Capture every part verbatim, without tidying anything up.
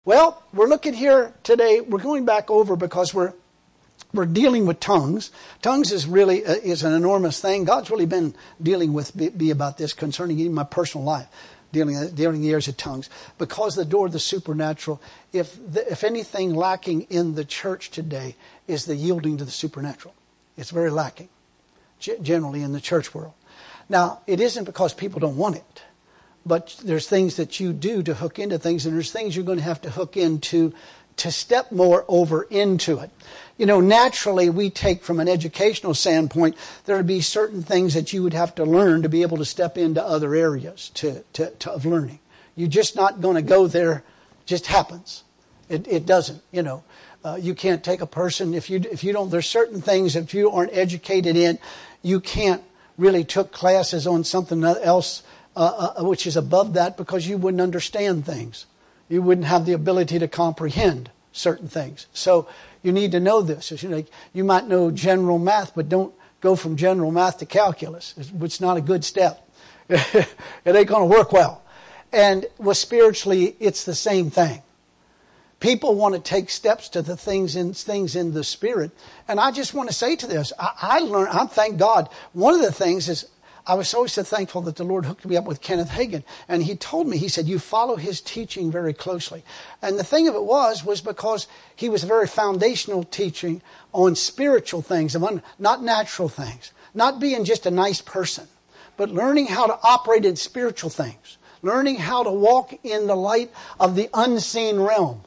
Well, we're looking here today. We're going back over because we're we're dealing with tongues. Tongues is really uh, is an enormous thing. God's really been dealing with me be about this concerning even my personal life, dealing dealing the areas of tongues. Because the door of the supernatural, if the, if anything lacking in the church today is the yielding to the supernatural, it's very lacking, g- generally in the church world. Now, it isn't because people don't want it. But there's things that you do to hook into things, and there's things you're going to have to hook into to step more over into it. You know, naturally, we take from an educational standpoint, there would be certain things that you would have to learn to be able to step into other areas to, to, to of learning. You're just not going to go there. It just happens. It, it doesn't, you know. Uh, you can't take a person, if you if you don't, there's certain things that you aren't educated in, you can't really took classes on something else Uh, uh, which is above that, because you wouldn't understand things. You wouldn't have the ability to comprehend certain things. So you need to know this. You know, you might know general math, but don't go from general math to calculus. It's, it's not a good step. It ain't going to work well. And with spiritually, it's the same thing. People want to take steps to the things in things in the spirit. And I just want to say to this, I, I learned, I thank God. One of the things is, I was always so thankful that the Lord hooked me up with Kenneth Hagin. And he told me, he said, you follow his teaching very closely. And the thing of it was, was because he was a very foundational teaching on spiritual things, not natural things. Not being just a nice person, but learning how to operate in spiritual things. Learning how to walk in the light of the unseen realm.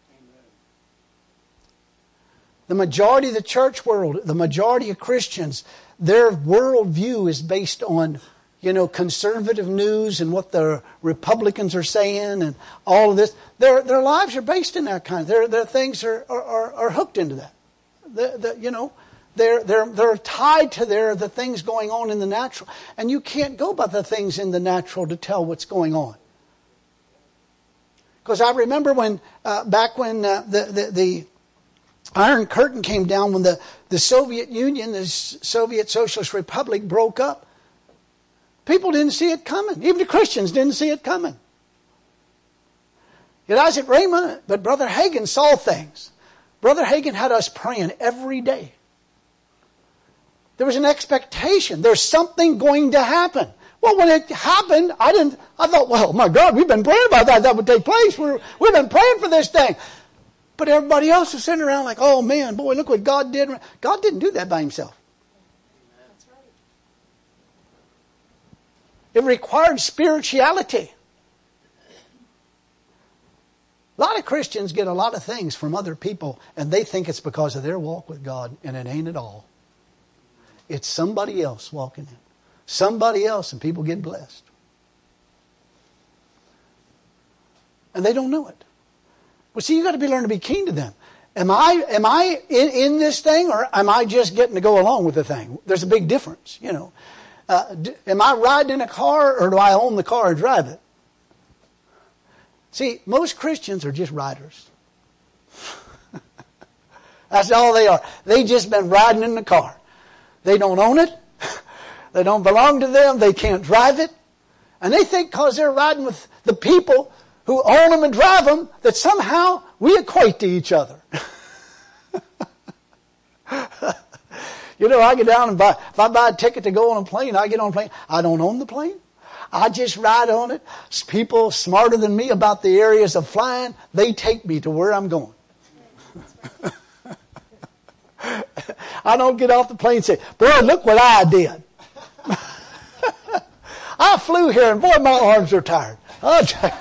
The majority of the church world, the majority of Christians, their worldview is based on, you know, conservative news and what the Republicans are saying and all of this. Their their lives are based in that kind of. Their their things are are, are hooked into that. The, the, you know, they're they're they're tied to their the things going on in the natural, and you can't go by the things in the natural to tell what's going on. Because I remember when uh, back when uh, the the the Iron Curtain came down, when the, the Soviet Union, the Soviet Socialist Republic broke up. People didn't see it coming. Even the Christians didn't see it coming. Yet Isaac Raymond, but Brother Hagin saw things. Brother Hagin had us praying every day. There was an expectation. There's something going to happen. Well, when it happened, I didn't. I thought, well, my God, we've been praying about that. That would take place. We're, we've been praying for this thing. But everybody else was sitting around like, oh man, boy, look what God did. God didn't do that by himself. That's right. It required spirituality. A lot of Christians get a lot of things from other people, and they think it's because of their walk with God, and it ain't at all. It's somebody else walking in. Somebody else, and people get blessed. And they don't know it. Well, see, you got to be learning to be keen to them. Am I am I in, in this thing, or am I just getting to go along with the thing? There's a big difference, you know. Uh, do, am I riding in a car, or do I own the car and drive it? See, most Christians are just riders. That's all they are. They just been riding in the car. They don't own it. They don't belong to them. They can't drive it. And they think because they're riding with the people who own them and drive them, that somehow we equate to each other. You know, I get down and buy, if I buy a ticket to go on a plane, I get on a plane. I don't own the plane. I just ride on it. People smarter than me about the areas of flying, they take me to where I'm going. I don't get off the plane and say, boy, look what I did. I flew here and boy, my arms are tired. Oh,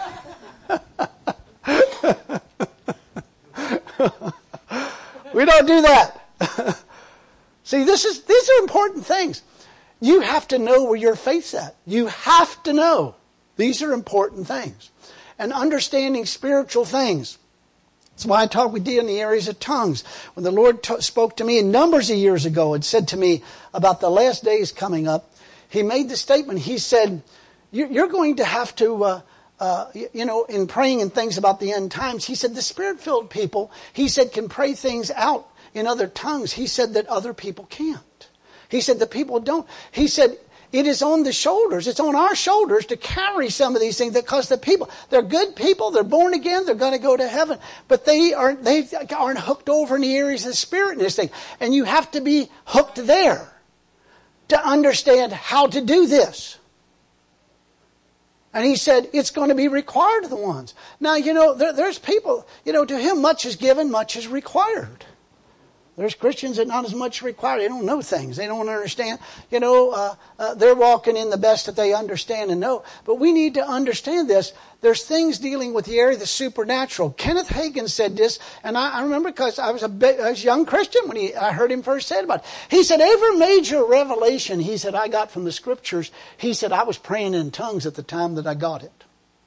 we don't do that. See, this is these are important things. You have to know where your faith's at. You have to know. These are important things. And understanding spiritual things. That's why I talk with you in the areas of tongues. When the Lord t- spoke to me numbers of years ago and said to me about the last days coming up, He made the statement. He said, you're going to have to... Uh, Uh, you know, in praying and things about the end times, he said the Spirit-filled people, he said, can pray things out in other tongues. He said that other people can't. He said the people don't. He said It is on the shoulders. It's on our shoulders to carry some of these things because the people, they're good people. They're born again. They're going to go to heaven. But they aren't, they aren't hooked over in the areas of the Spirit in this thing. And you have to be hooked there to understand how to do this. And he said, it's going to be required of the ones. Now, you know, there, there's people, you know, to him much is given, much is required. There's Christians that not as much required. They don't know things. They don't understand. You know, uh, uh, they're walking in the best that they understand and know. But we need to understand this. There's things dealing with the area of the supernatural. Kenneth Hagin said this, and I, I remember because I was a, big, I was a young Christian when he, I heard him first say about it. He said, every major revelation, he said, I got from the Scriptures, he said, I was praying in tongues at the time that I got it.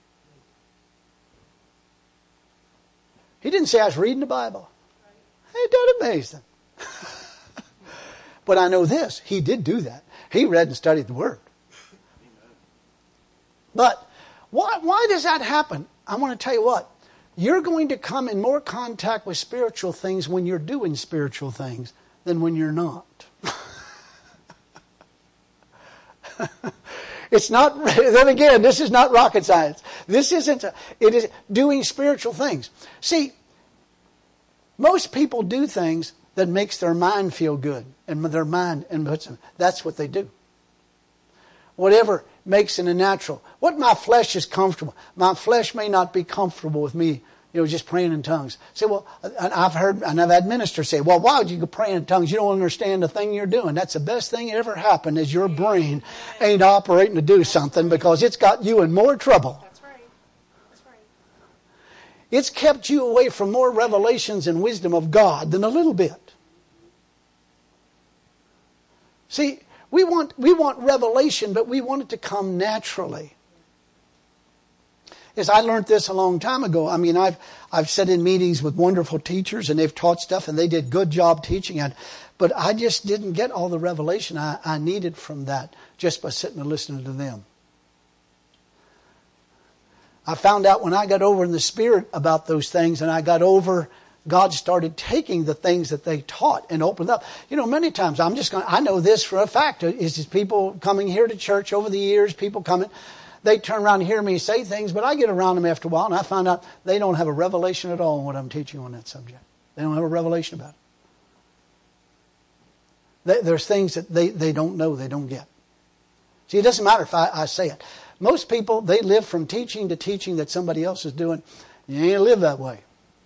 He didn't say I was reading the Bible. It doesn't amaze them. But I know this. He did do that. He read and studied the Word. But why, why does that happen? I want to tell you what. You're going to come in more contact with spiritual things when you're doing spiritual things than when you're not. It's not, then again, this is not rocket science. This isn't, a, it is doing spiritual things. See, most people do things that makes their mind feel good. And their mind, and that's what they do. Whatever makes it a natural. What my flesh is comfortable. My flesh may not be comfortable with me, you know, just praying in tongues. Say, well, I've heard, and I've had ministers say, well, why would you go praying in tongues? You don't understand the thing you're doing. That's the best thing that ever happened is your brain ain't operating to do something because it's got you in more trouble. It's kept you away from more revelations and wisdom of God than a little bit. See, we want we want revelation, but we want it to come naturally. Yes, I learned this a long time ago. I mean, I've I've sat in meetings with wonderful teachers, and they've taught stuff, and they did a good job teaching it. But I just didn't get all the revelation I, I needed from that just by sitting and listening to them. I found out when I got over in the Spirit about those things, and I got over, God started taking the things that they taught and opened up. You know, many times I'm just going, I know this for a fact. Is just people coming here to church over the years, people coming, they turn around and hear me say things, but I get around them after a while, and I find out they don't have a revelation at all on what I'm teaching on that subject. They don't have a revelation about it. There's things that they, they don't know, they don't get. See, it doesn't matter if I, I say it. Most people, they live from teaching to teaching that somebody else is doing. You ain't live that way.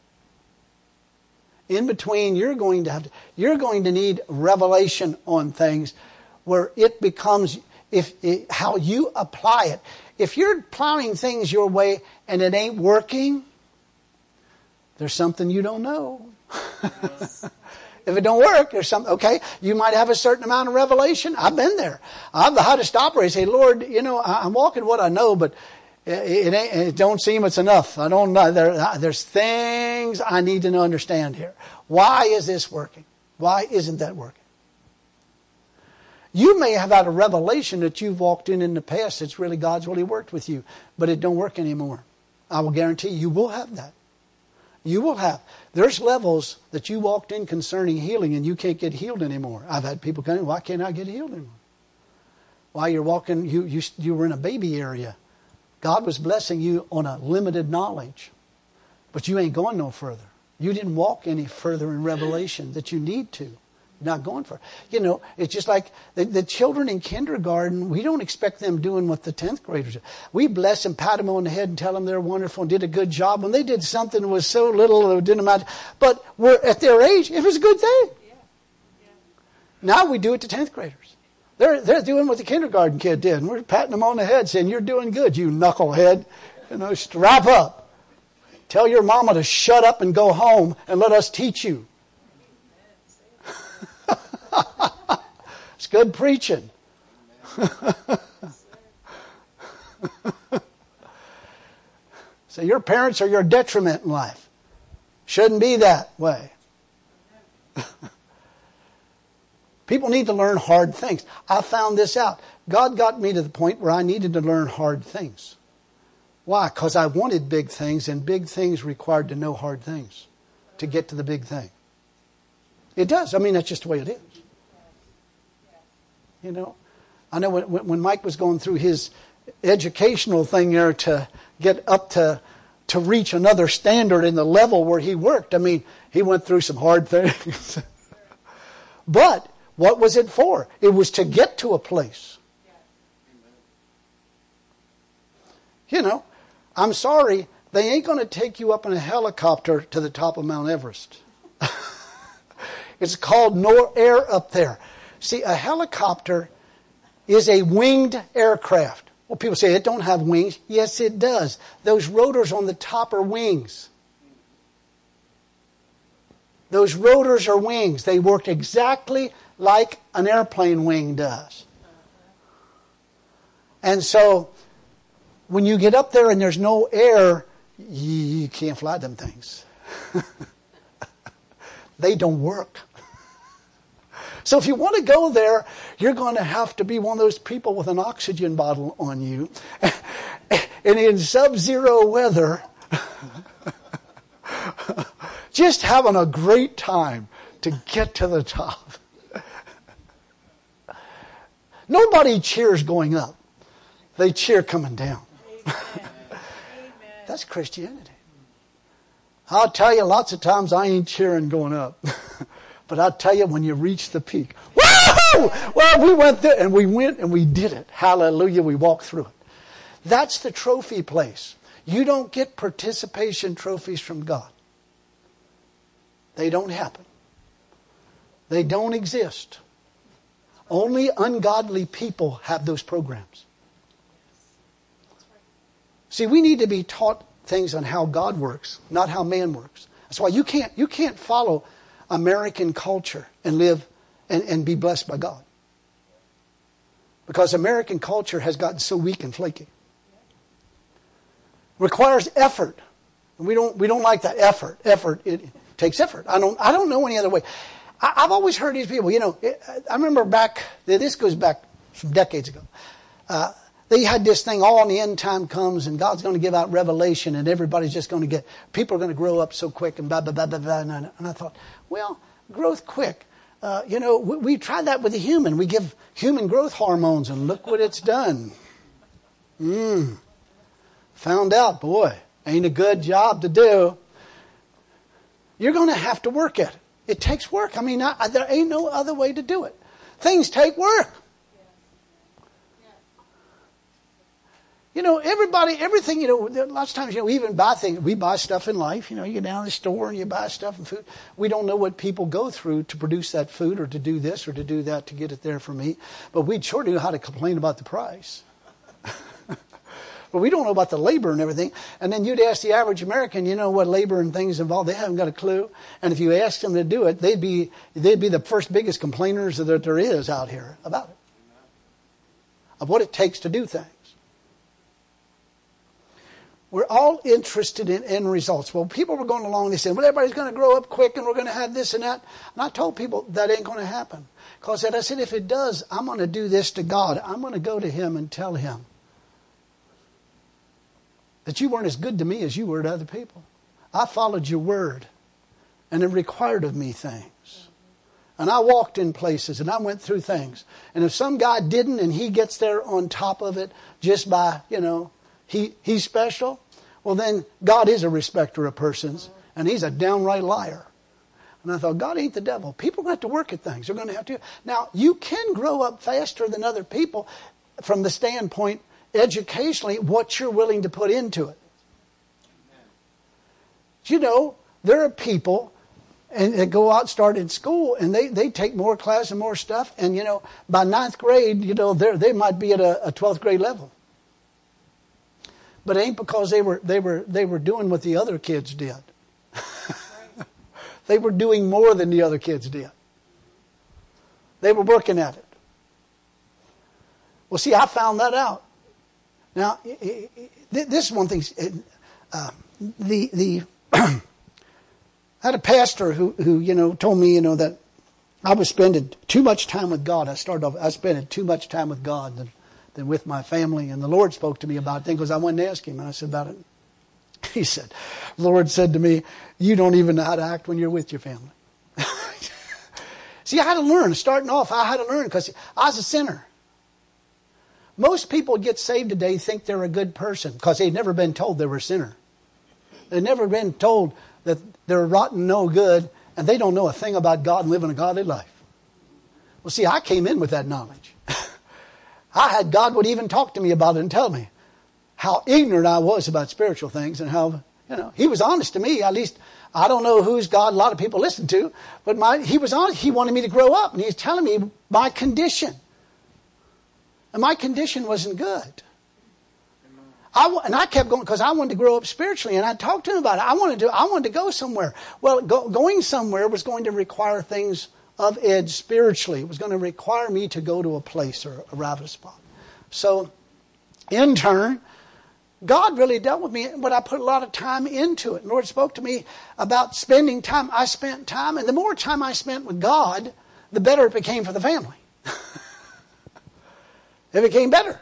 In between, you're going to have to, you're going to need revelation on things where it becomes if it, how you apply it. If you're plowing things your way and it ain't working, there's something you don't know. Yes. If it don't work, there's something, okay, you might have a certain amount of revelation. I've been there. I'm the hottest operator. I say, Lord, you know, I'm walking what I know, but it, ain't, it don't seem it's enough. I don't know. There, there's things I need to understand here. Why is this working? Why isn't that working? You may have had a revelation that you've walked in in the past that's really God's really worked with you, but it don't work anymore. I will guarantee you will have that. You will have. There's levels that you walked in concerning healing and you can't get healed anymore. I've had people come in, why can't I get healed anymore? While you're walking, you, you, you were in a baby area. God was blessing you on a limited knowledge. But you ain't going no further. You didn't walk any further in revelation that you need to. Not going for it. You know, it's just like the, the children in kindergarten, we don't expect them doing what the tenth graders do. We bless them, pat them on the head and tell them they're wonderful and did a good job. When they did something that was so little that it didn't matter. But we're, at their age, it was a good thing. Yeah. Yeah. Now we do it to tenth graders. They're, they're doing what the kindergarten kid did. And we're patting them on the head saying, you're doing good, you knucklehead. You know, strap up. Tell your mama to shut up and go home and let us teach you. It's good preaching. So your parents are your detriment in life. Shouldn't be that way. People need to learn hard things. I found this out. God got me to the point where I needed to learn hard things. Why? Because I wanted big things, and big things required to know hard things to get to the big thing. It does. I mean, that's just the way it is. You know, I know when, when Mike was going through his educational thing there to get up to to reach another standard in the level where he worked. I mean, he went through some hard things. But what was it for? It was to get to a place. You know, I'm sorry, they ain't going to take you up in a helicopter to the top of Mount Everest. It's called no air up there. See, a helicopter is a winged aircraft. Well, people say it don't have wings. Yes, it does. Those rotors on the top are wings. Those rotors are wings. They work exactly like an airplane wing does. And so, when you get up there and there's no air, you can't fly them things. They don't work. So if you want to go there, you're going to have to be one of those people with an oxygen bottle on you. And in sub-zero weather, just having a great time to get to the top. Nobody cheers going up. They cheer coming down. That's Christianity. I'll tell you, lots of times I ain't cheering going up. But I'll tell you, when you reach the peak, woo! Well, we went there, and we went, and we did it. Hallelujah, we walked through it. That's the trophy place. You don't get participation trophies from God. They don't happen. They don't exist. Only ungodly people have those programs. See, we need to be taught things on how God works, not how man works. That's why you can't, you can't follow American culture and live and, and be blessed by God. Because American culture has gotten so weak and flaky. Requires effort. And we don't we don't like that effort. Effort, it takes effort. I don't I don't know any other way. I, I've always heard these people, you know, I remember back, this goes back some decades ago. Uh, they had this thing, all in the end time comes and God's going to give out revelation and everybody's just going to get, people are going to grow up so quick and blah, blah, blah, blah, blah. And I thought, well, growth quick. Uh, you know, we, we tried that with a human. We give human growth hormones and look what it's done. Mmm. Found out, boy, ain't a good job to do. You're going to have to work at it. It takes work. I mean, I, there ain't no other way to do it. Things take work. You know, everybody, everything, you know, lots of times, you know, we even buy things, we buy stuff in life. You know, you go down to the store and you buy stuff and food. We don't know what people go through to produce that food or to do this or to do that to get it there for me. But we sure know how to complain about the price. But we don't know about the labor and everything. And then you'd ask the average American, you know what labor and things involved. They haven't got a clue. And if you asked them to do it, they'd be they'd be the first biggest complainers that there is out here about it. Of what it takes to do things. We're all interested in end results. Well, people were going along, they said, well, everybody's going to grow up quick and we're going to have this and that. And I told people that ain't going to happen. Because I said, if it does, I'm going to do this to God. I'm going to go to Him and tell Him that you weren't as good to me as you were to other people. I followed your word, and it required of me things. And I walked in places, and I went through things. And if some guy didn't, and he gets there on top of it just by, you know, he he's special, well then God is a respecter of persons, and He's a downright liar. And I thought, God ain't the devil. People are going to have to work at things. They're going to have to. Now, you can grow up faster than other people from the standpoint educationally, what you're willing to put into it. You know, there are people and that go out and start in school and they, they take more class and more stuff. And, you know, by ninth grade, you know, they they might be at a, a twelfth grade level. But it ain't because they were they were they were doing what the other kids did. They were doing more than the other kids did. They were working at it. Well, see, I found that out. Now, this is one thing. Uh, the the I had a pastor who who you know told me you know that I was spending too much time with God. I started off I spending too much time with God than than with my family. And the Lord spoke to me about it because I went and asked Him. And I said about it. He said, the Lord said to me, "You don't even know how to act when you're with your family." See, I had to learn. Starting off, I had to learn because I was a sinner. Most people get saved today think they're a good person because they've never been told they were a sinner. They've never been told that they're rotten, no good, and they don't know a thing about God and living a godly life. Well, see, I came in with that knowledge. I had God would even talk to me about it and tell me how ignorant I was about spiritual things and how, you know, He was honest to me. At least, I don't know whose God a lot of people listen to, but my, He was honest. He wanted me to grow up, and He was telling me my condition. And my condition wasn't good. I, and I kept going because I wanted to grow up spiritually, and I talked to him about it. I wanted to. I wanted to go somewhere. Well, go, going somewhere was going to require things of edge spiritually. It was going to require me to go to a place or arrive at a spot. So, in turn, God really dealt with me, but I put a lot of time into it. The Lord spoke to me about spending time. I spent time, and the more time I spent with God, the better it became for the family. It became better.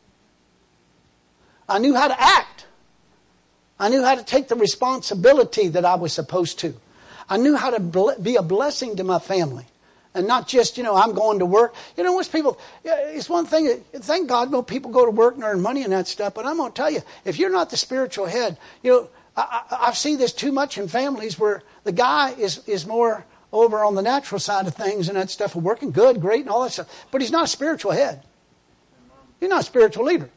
I knew how to act. I knew how to take the responsibility that I was supposed to. I knew how to be a blessing to my family. And not just, you know, I'm going to work. You know, most people, it's one thing, thank God, no people go to work and earn money and that stuff. But I'm going to tell you, if you're not the spiritual head, you know, I, I, I see this too much in families where the guy is, is more over on the natural side of things and that stuff, working good, great, and all that stuff. But he's not a spiritual head. You're not a spiritual leader.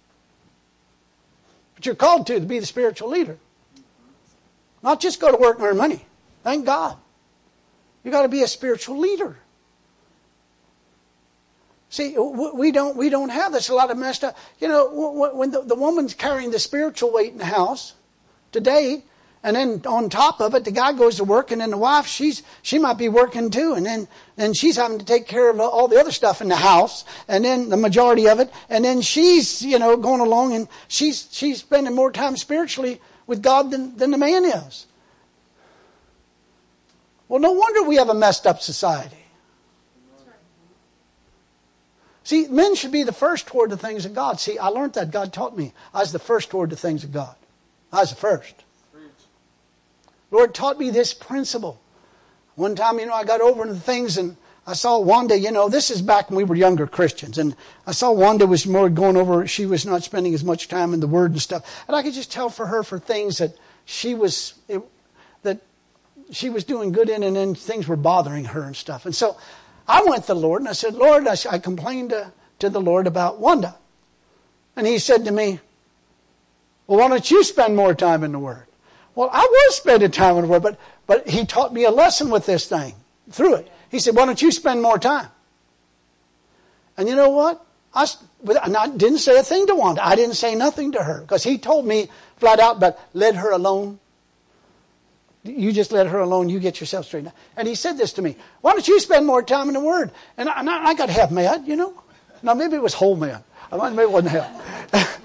But you're called to, to be the spiritual leader. Not just go to work and earn money. Thank God. You've got to be a spiritual leader. See, we don't we don't have this. A lot of messed up. You know, when the, the woman's carrying the spiritual weight in the house today, and then on top of it, the guy goes to work, and then the wife, she's she might be working too, and then then she's having to take care of all the other stuff in the house, and then the majority of it, and then she's you know going along, and she's she's spending more time spiritually with God than than the man is. Well, no wonder we have a messed up society. See, men should be the first toward the things of God. See, I learned that. God taught me. I was the first toward the things of God. I was the first. Lord taught me this principle. One time, you know, I got over into things and I saw Wanda, you know, this is back when we were younger Christians. And I saw Wanda was more going over, she was not spending as much time in the Word and stuff. And I could just tell for her for things that she was, it, that she was doing good in, and then things were bothering her and stuff. And so I went to the Lord and I said, Lord, I, I complained to, to the Lord about Wanda. And He said to me, well, why don't you spend more time in the Word? Well, I was spending time in the Word, but, but He taught me a lesson with this thing, through it. He said, why don't you spend more time? And you know what? I, and I didn't say a thing to Wanda. I didn't say nothing to her, because He told me flat out, but let her alone. You just let her alone. You get yourself straightened out. And He said this to me. Why don't you spend more time in the Word? And I, and I got half mad, you know. Now, maybe it was whole mad. Maybe it wasn't half.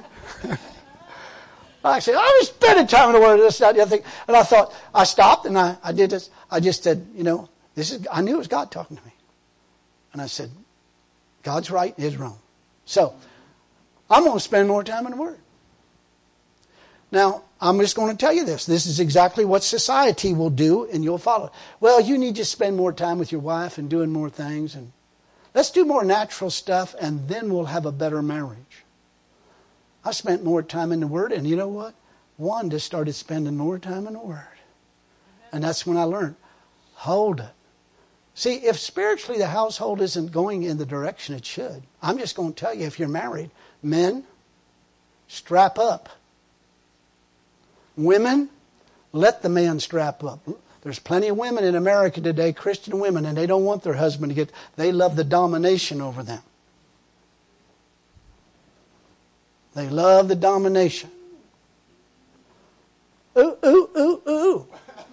I said, I was spending time in the Word, this, that, the other thing. And I thought, I stopped and I, I did this. I just said, you know, this is, I knew it was God talking to me. And I said, God's right, His wrong. So, I'm going to spend more time in the Word. Now, I'm just going to tell you this. This is exactly what society will do, and you'll follow it. Well, you need to spend more time with your wife and doing more things. And let's do more natural stuff, and then we'll have a better marriage. I spent more time in the Word, and you know what? Wanda started spending more time in the Word. And that's when I learned, hold it. See, if spiritually the household isn't going in the direction it should, I'm just going to tell you, if you're married, men, strap up. Women, let the man strap up. There's plenty of women in America today, Christian women, and they don't want their husband to get, they love the domination over them. They love the domination. Ooh, ooh, ooh, ooh.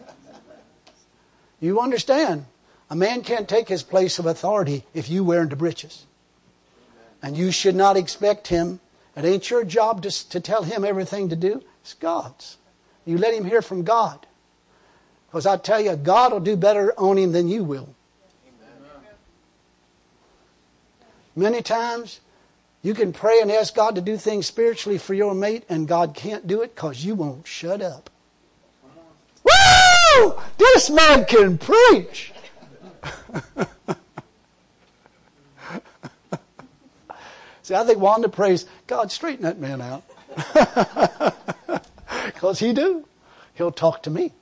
You understand, a man can't take his place of authority if you wear the breeches. And you should not expect him. It ain't your job to, to tell him everything to do. It's God's. You let him hear from God. Because I tell you, God will do better on him than you will. Amen. Many times, you can pray and ask God to do things spiritually for your mate, and God can't do it because you won't shut up. Woo! This man can preach. See, I think Wanda prays, God, straighten that man out. Because he do. He'll talk to me.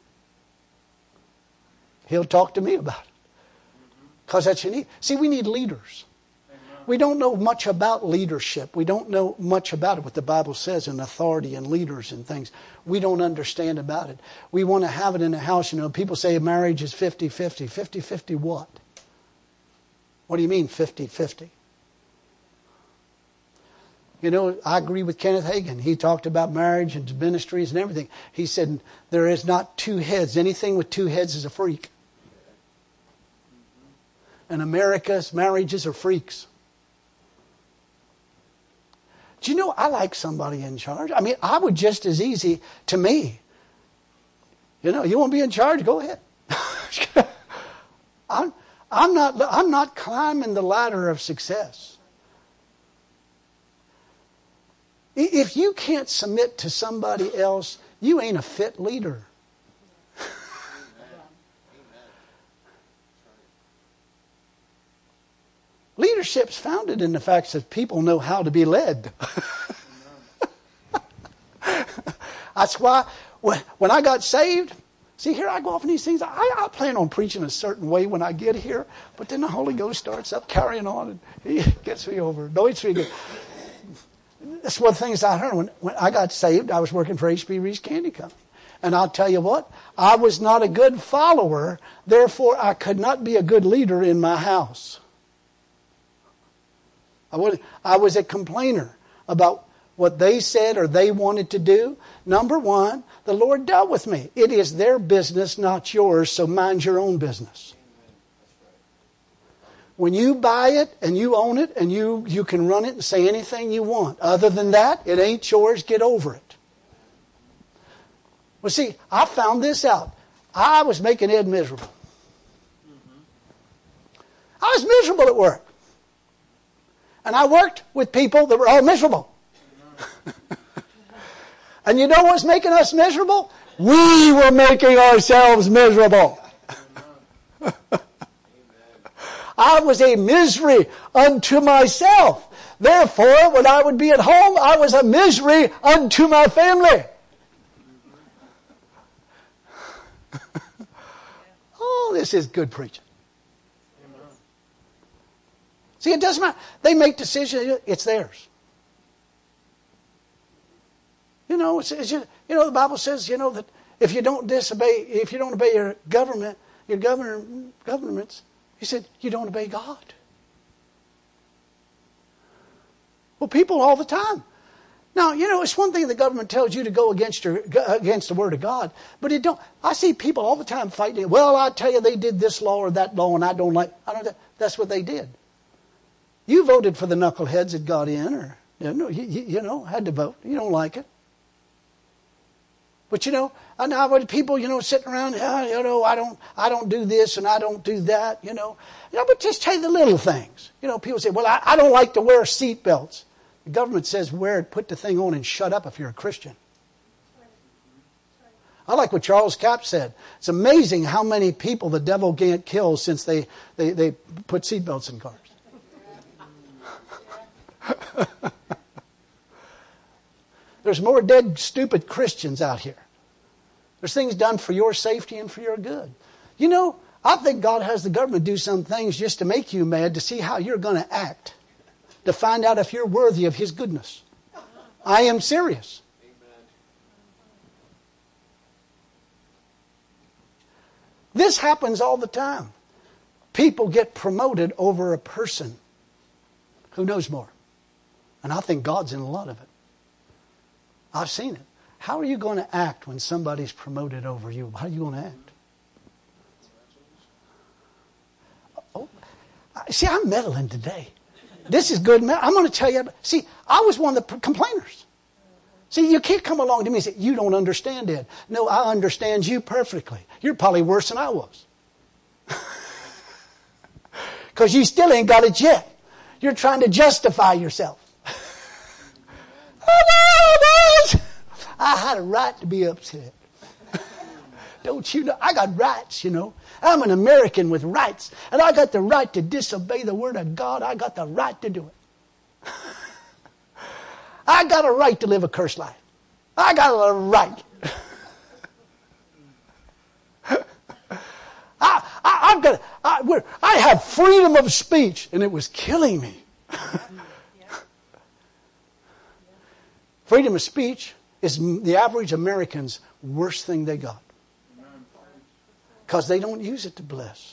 He'll talk to me about it. Because that's what you need. See, we need leaders. We don't know much about leadership. We don't know much about it, what the Bible says, and authority and leaders and things. We don't understand about it. We want to have it in the house. You know, people say marriage is fifty-fifty. fifty-fifty what? What do you mean fifty-fifty? You know, I agree with Kenneth Hagin. He talked about marriage and ministries and everything. He said there is not two heads. Anything with two heads is a freak. And America's marriages are freaks. Do you know, I like somebody in charge. I mean, I would just as easy, to me, you know, you want to be in charge, go ahead. I'm, I'm not, I'm not climbing the ladder of success. If you can't submit to somebody else, you ain't a fit leader. Leadership's founded in the fact that people know how to be led. That's why when I got saved, see, here I go off in these things. I, I plan on preaching a certain way when I get here, but then the Holy Ghost starts up carrying on and he gets me over. No, it's really good. That's one of the things I heard. When, when I got saved, I was working for H B Reese Candy Company. And I'll tell you what, I was not a good follower, therefore I could not be a good leader in my house. I, would, I was a complainer about what they said or they wanted to do. Number one, the Lord dealt with me. It is their business, not yours, so mind your own business. When you buy it and you own it and you, you can run it and say anything you want. Other than that, it ain't yours. Get over it. Well, see, I found this out. I was making Ed miserable. I was miserable at work. And I worked with people that were all miserable. And you know what's making us miserable? We were making ourselves miserable. I was a misery unto myself. Therefore, when I would be at home, I was a misery unto my family. Oh, this is good preaching. See, it doesn't matter. They make decisions. It's theirs. You know, it's, it's, you know, the Bible says, you know, that if you don't disobey, if you don't obey your government, your governor, governments, he said, you don't obey God. Well, people all the time. Now, you know, it's one thing the government tells you to go against your against the Word of God, but it don't. I see people all the time fighting. Well, I tell you, they did this law or that law, and I don't like. I don't. That's what they did. You voted for the knuckleheads that got in, or you know, you, you know, had to vote. You don't like it. But you know, and now when people, you know, sitting around, oh, you know, I don't, I don't do this and I don't do that, you know, you know. But just take the little things. You know, people say, well, I, I don't like to wear seat belts. The government says wear it, put the thing on, and shut up if you're a Christian. I like what Charles Capps said. It's amazing how many people the devil can't kill since they they, they put seat belts in cars. There's more dead, stupid Christians out here. There's things done for your safety and for your good. You know, I think God has the government do some things just to make you mad, to see how you're going to act, to find out if you're worthy of His goodness. I am serious. This happens all the time. People get promoted over a person who knows more. And I think God's in a lot of it. I've seen it. How are you going to act when somebody's promoted over you? How are you going to act? Oh, see, I'm meddling today. This is good. I'm going to tell you. See, I was one of the complainers. See, you can't come along to me and say, you don't understand it. No, I understand you perfectly. You're probably worse than I was. Because you still ain't got it yet. You're trying to justify yourself. I had a right to be upset. Don't you know? I got rights, you know. I'm an American with rights. And I got the right to disobey the Word of God. I got the right to do it. I got a right to live a cursed life. I got a right. I, I, I've got, I, we're, I have freedom of speech, and it was killing me. Freedom of speech is the average American's worst thing they got. Because they don't use it to bless.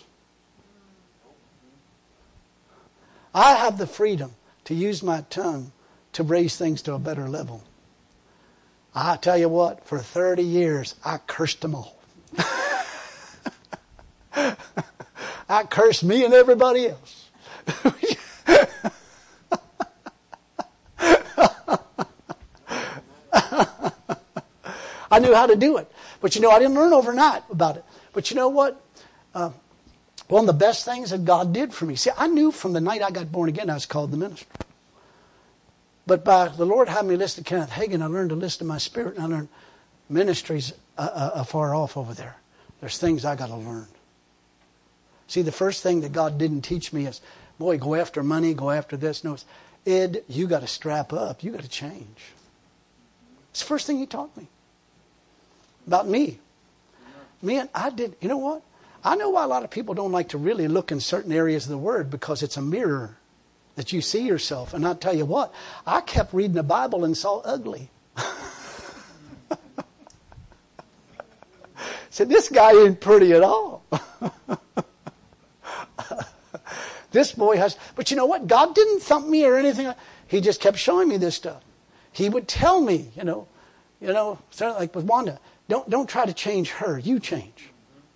I have the freedom to use my tongue to raise things to a better level. I tell you what, for thirty years, I cursed them all. I cursed me and everybody else. I knew how to do it. But you know, I didn't learn overnight about it. But you know what? Uh, one of the best things that God did for me. See, I knew from the night I got born again I was called to ministry. But by the Lord having me listen to Kenneth Hagin, I learned to listen to my spirit. And I learned ministry's uh, uh, far off over there. There's things I got to learn. See, the first thing that God didn't teach me is, boy, go after money, go after this. No, it's, Ed, you got to strap up. You got to change. It's the first thing He taught me. About me. Man, I did, you know what? I know why a lot of people don't like to really look in certain areas of the Word, because it's a mirror that you see yourself. And I'll tell you what, I kept reading the Bible and saw ugly. Said, this guy ain't pretty at all. This boy has, but you know what? God didn't thump me or anything. He just kept showing me this stuff. He would tell me, you know, you know, sort of like with Wanda, don't don't try to change her. You change.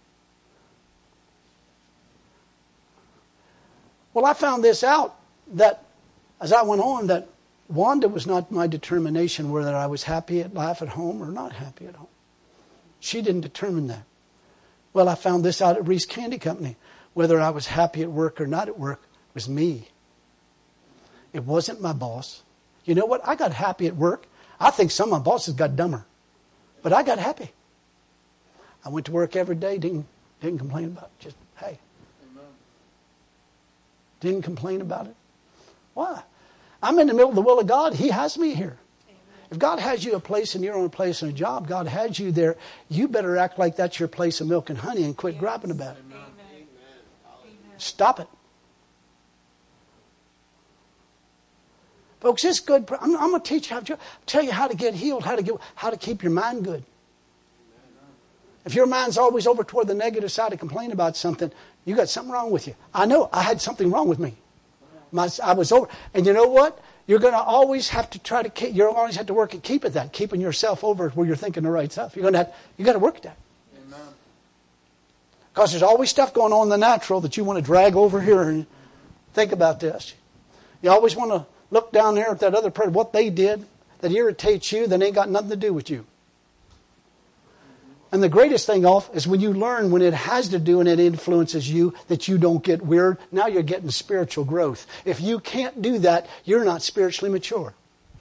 Well, I found this out that as I went on, that Wanda was not my determination whether I was happy at life at home or not happy at home. She didn't determine that. Well, I found this out at Reese Candy Company. Whether I was happy at work or not at work was me. It wasn't my boss. You know what? I got happy at work. I think some of my bosses got dumber. But I got happy. I went to work every day, didn't, didn't complain about it. Just, hey. Amen. Didn't complain about it. Why? I'm in the middle of the will of God. He has me here. Amen. If God has you a place and you're on a place and a job, God has you there, you better act like that's your place of milk and honey and quit yes. griping about it. Amen. Stop it. Folks, it's good. I'm, I'm going to teach you how to tell you how to get healed, how to get, how to keep your mind good. If your mind's always over toward the negative side to complain about something, you got something wrong with you. I know I had something wrong with me. My, I was over, and you know what? You're going to always have to try to keep. You always have to work at keeping that, keeping yourself over where you're thinking the right stuff. You're going to have, you got to work at that. Because there's always stuff going on in the natural that you want to drag over here and think about this. You always want to look down there at that other person, what they did that irritates you, that ain't got nothing to do with you. And the greatest thing off is when you learn when it has to do and it influences you, that you don't get weird. Now you're getting spiritual growth. If you can't do that, you're not spiritually mature.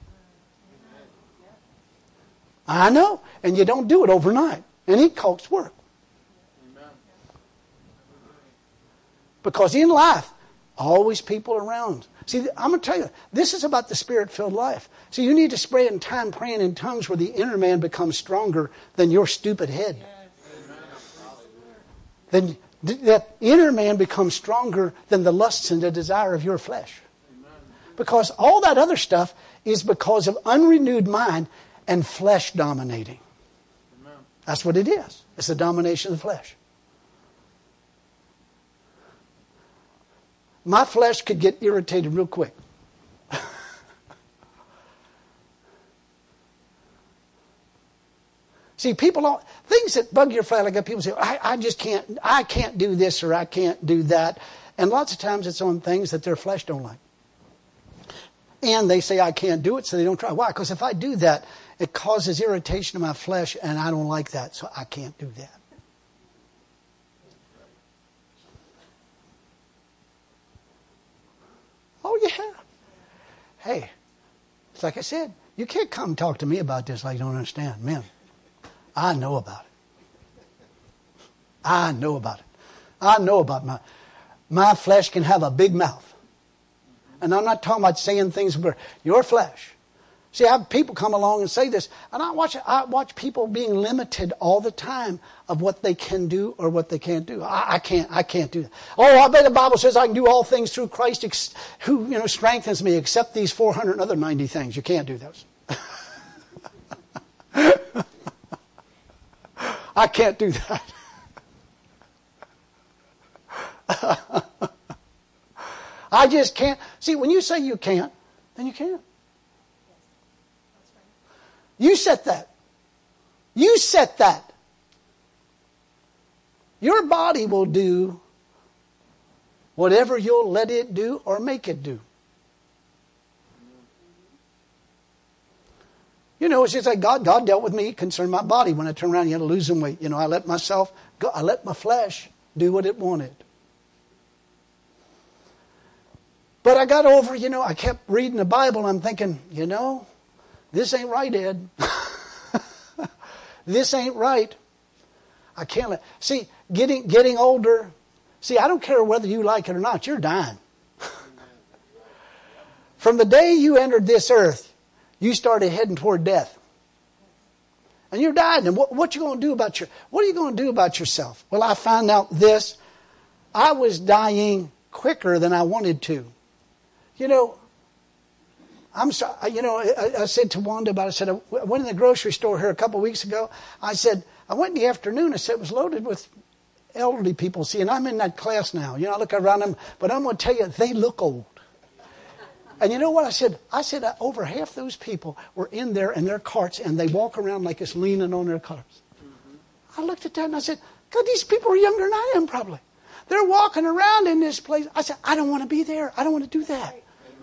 I know. And you don't do it overnight. And it costs work. Because in life, always people around. See, I'm going to tell you, this is about the Spirit-filled life. So you need to spend time praying in tongues where the inner man becomes stronger than your stupid head. Then that inner man becomes stronger than the lusts and the desire of your flesh. Because all that other stuff is because of unrenewed mind and flesh dominating. That's what it is. It's the domination of the flesh. My flesh could get irritated real quick. See, people, all, things that bug your flesh, like people say, I, I just can't, I can't do this or I can't do that. And lots of times it's on things that their flesh don't like. And they say, I can't do it, so they don't try. Why? Because if I do that, it causes irritation to my flesh, and I don't like that, so I can't do that. Oh, yeah. Hey, it's like I said, you can't come talk to me about this like you don't understand. Man, I know about it. I know about it. I know about my, my flesh can have a big mouth. And I'm not talking about saying things where your flesh See, I have people come along and say this, and I watch I watch people being limited all the time of what they can do or what they can't do. I, I can't I can't do that. Oh, I bet the Bible says I can do all things through Christ ex- who you know strengthens me, except these four hundred and other ninety things. You can't do those. I can't do that. I just can't. See, when you say you can't, then you can't. You set that. You set that. Your body will do whatever you'll let it do or make it do. You know, it's just like God, God dealt with me concerning my body when I turned around and had to lose some weight. You know, I let myself go, I let my flesh do what it wanted. But I got over, you know, I kept reading the Bible and I'm thinking, you know, this ain't right, Ed. This ain't right. I can't let... See, getting getting older... See, I don't care whether you like it or not. You're dying. From the day you entered this earth, you started heading toward death. And you're dying. And what, what you going to do about your... What are you going to do about yourself? Well, I found out this. I was dying quicker than I wanted to. You know... I'm sorry, you know, I, I said to Wanda about it, I said, I went in the grocery store here a couple of weeks ago. I said, I went in the afternoon, I said it was loaded with elderly people. See, and I'm in that class now. You know, I look around them, but I'm going to tell you, they look old. And you know what I said? I said uh, over half those people were in there in their carts, and they walk around like it's leaning on their carts. Mm-hmm. I looked at that and I said, God, these people are younger than I am probably. They're walking around in this place. I said, I don't want to be there. I don't want to do that.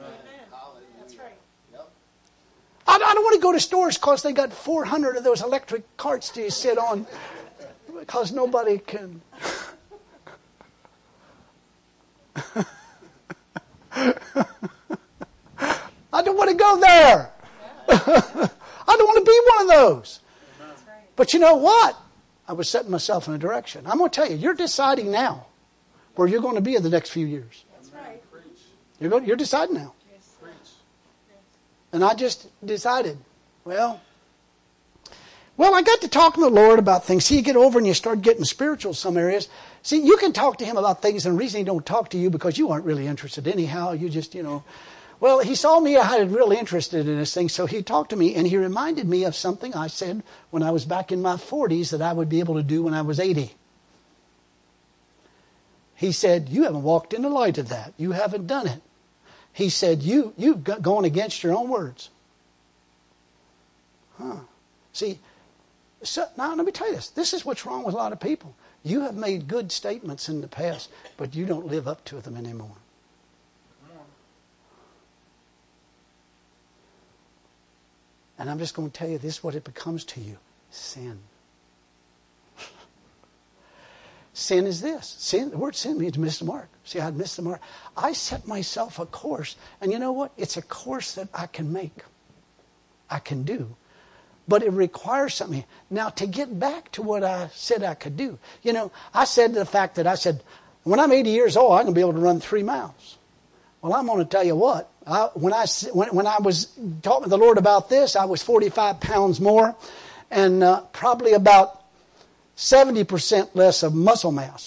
I don't want to go to stores because they got four hundred of those electric carts to sit on because nobody can. I don't want to go there. I don't want to be one of those. But you know what? I was setting myself in a direction. I'm going to tell you, you're deciding now where you're going to be in the next few years. You're going, you're deciding now. And I just decided, well, well, I got to talking to the Lord about things. See, you get over and you start getting spiritual in some areas. See, you can talk to Him about things, and the reason He don't talk to you because you aren't really interested anyhow. You just, you know, well, He saw me, I was really interested in this thing, so He talked to me, and He reminded me of something I said when I was back in my forties that I would be able to do when I was eighty. He said, you haven't walked in the light of that. You haven't done it. He said, you, you've got going against your own words. Huh. See, so, now let me tell you this. This is what's wrong with a lot of people. You have made good statements in the past, but you don't live up to them anymore. And I'm just going to tell you, this is what it becomes to you. Sin. Sin is this. Sin, the word sin means miss the mark. See, I'd missed the mark. I set myself a course. And you know what? It's a course that I can make. I can do. But it requires something. Now, to get back to what I said I could do. You know, I said the fact that I said, when I'm eighty years old, I'm going to be able to run three miles. Well, I'm going to tell you what. I, when, I, when, when I was talking to the Lord about this, I was forty-five pounds more. And uh, probably about seventy percent less of muscle mass.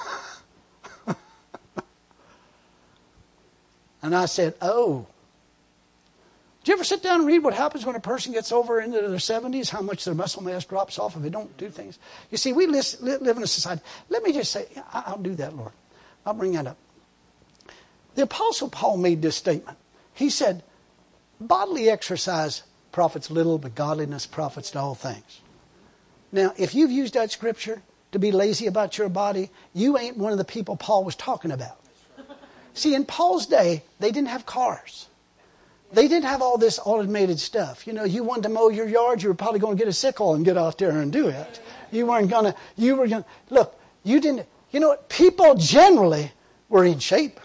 And I said, oh. Did you ever sit down and read what happens when a person gets over into their seventies? How much their muscle mass drops off if they don't do things? You see, we live, live in a society. Let me just say, I'll do that, Lord. I'll bring that up. The Apostle Paul made this statement. He said, bodily exercise profits little, but godliness profits to all things. Now, if you've used that scripture to be lazy about your body, you ain't one of the people Paul was talking about. See, in Paul's day, they didn't have cars. They didn't have all this automated stuff. You know, you wanted to mow your yard, you were probably going to get a sickle and get out there and do it. You weren't going to, you were going to, look, you didn't, you know what, people generally were in shape.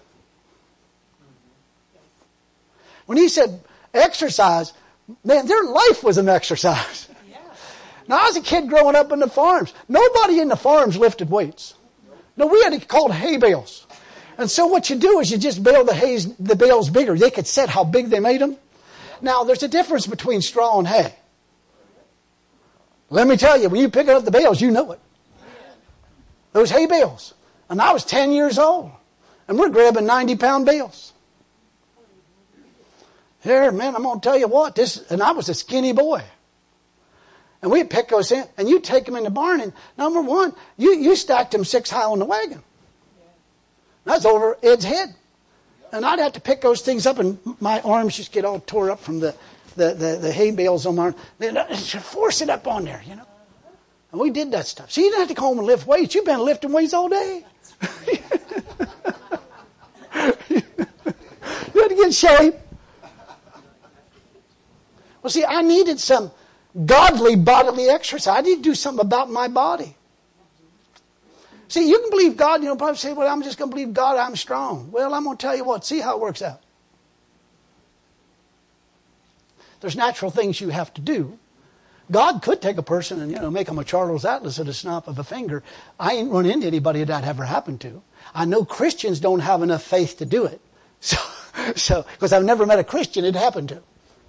When he said exercise, man, their life was an exercise. Now, I was a kid growing up in the farms. Nobody in the farms lifted weights. No, we had it called hay bales. And so what you do is you just bale the hays, the bales bigger. They could set how big they made them. Now, there's a difference between straw and hay. Let me tell you, when you pick up the bales, you know it. Those hay bales. And I was ten years old. And we're grabbing ninety pound bales. Here, man, I'm going to tell you what. This, and I was a skinny boy. And we'd pick those in, and you take them in the barn, and number one, you, you stacked them six high on the wagon. That's over Ed's head. And I'd have to pick those things up, and my arms just get all tore up from the, the, the, the hay bales on my arm. They'd force it up on there, you know. And we did that stuff. So you didn't have to go home and lift weights. You've been lifting weights all day. You had to get in shape. Well, see, I needed some godly bodily exercise. I need to do something about my body. See, you can believe God. You know, probably say, well, I'm just going to believe God, I'm strong. Well, I'm going to tell you what. See how it works out. There's natural things you have to do. God could take a person and, you know, make them a Charles Atlas at a snap of a finger. I ain't run into anybody that ever happened to. I know Christians don't have enough faith to do it. So, so because I've never met a Christian it happened to.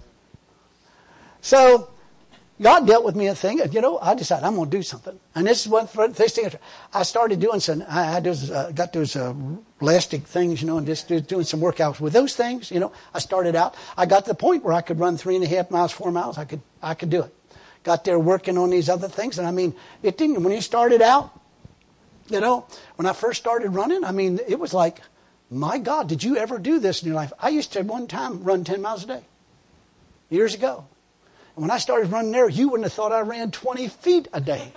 So, God dealt with me a thing. You know, I decided I'm going to do something. And this is what this thing. I started doing some. I had those, uh, got those uh, elastic things, you know, and just doing some workouts with those things. You know, I started out. I got to the point where I could run three and a half miles, four miles. I could, I could do it. Got there working on these other things, and I mean, it didn't. When you started out, you know, when I first started running, I mean, it was like, my God, did you ever do this in your life? I used to at one time run ten miles a day, years ago. And when I started running there, you wouldn't have thought I ran twenty feet a day.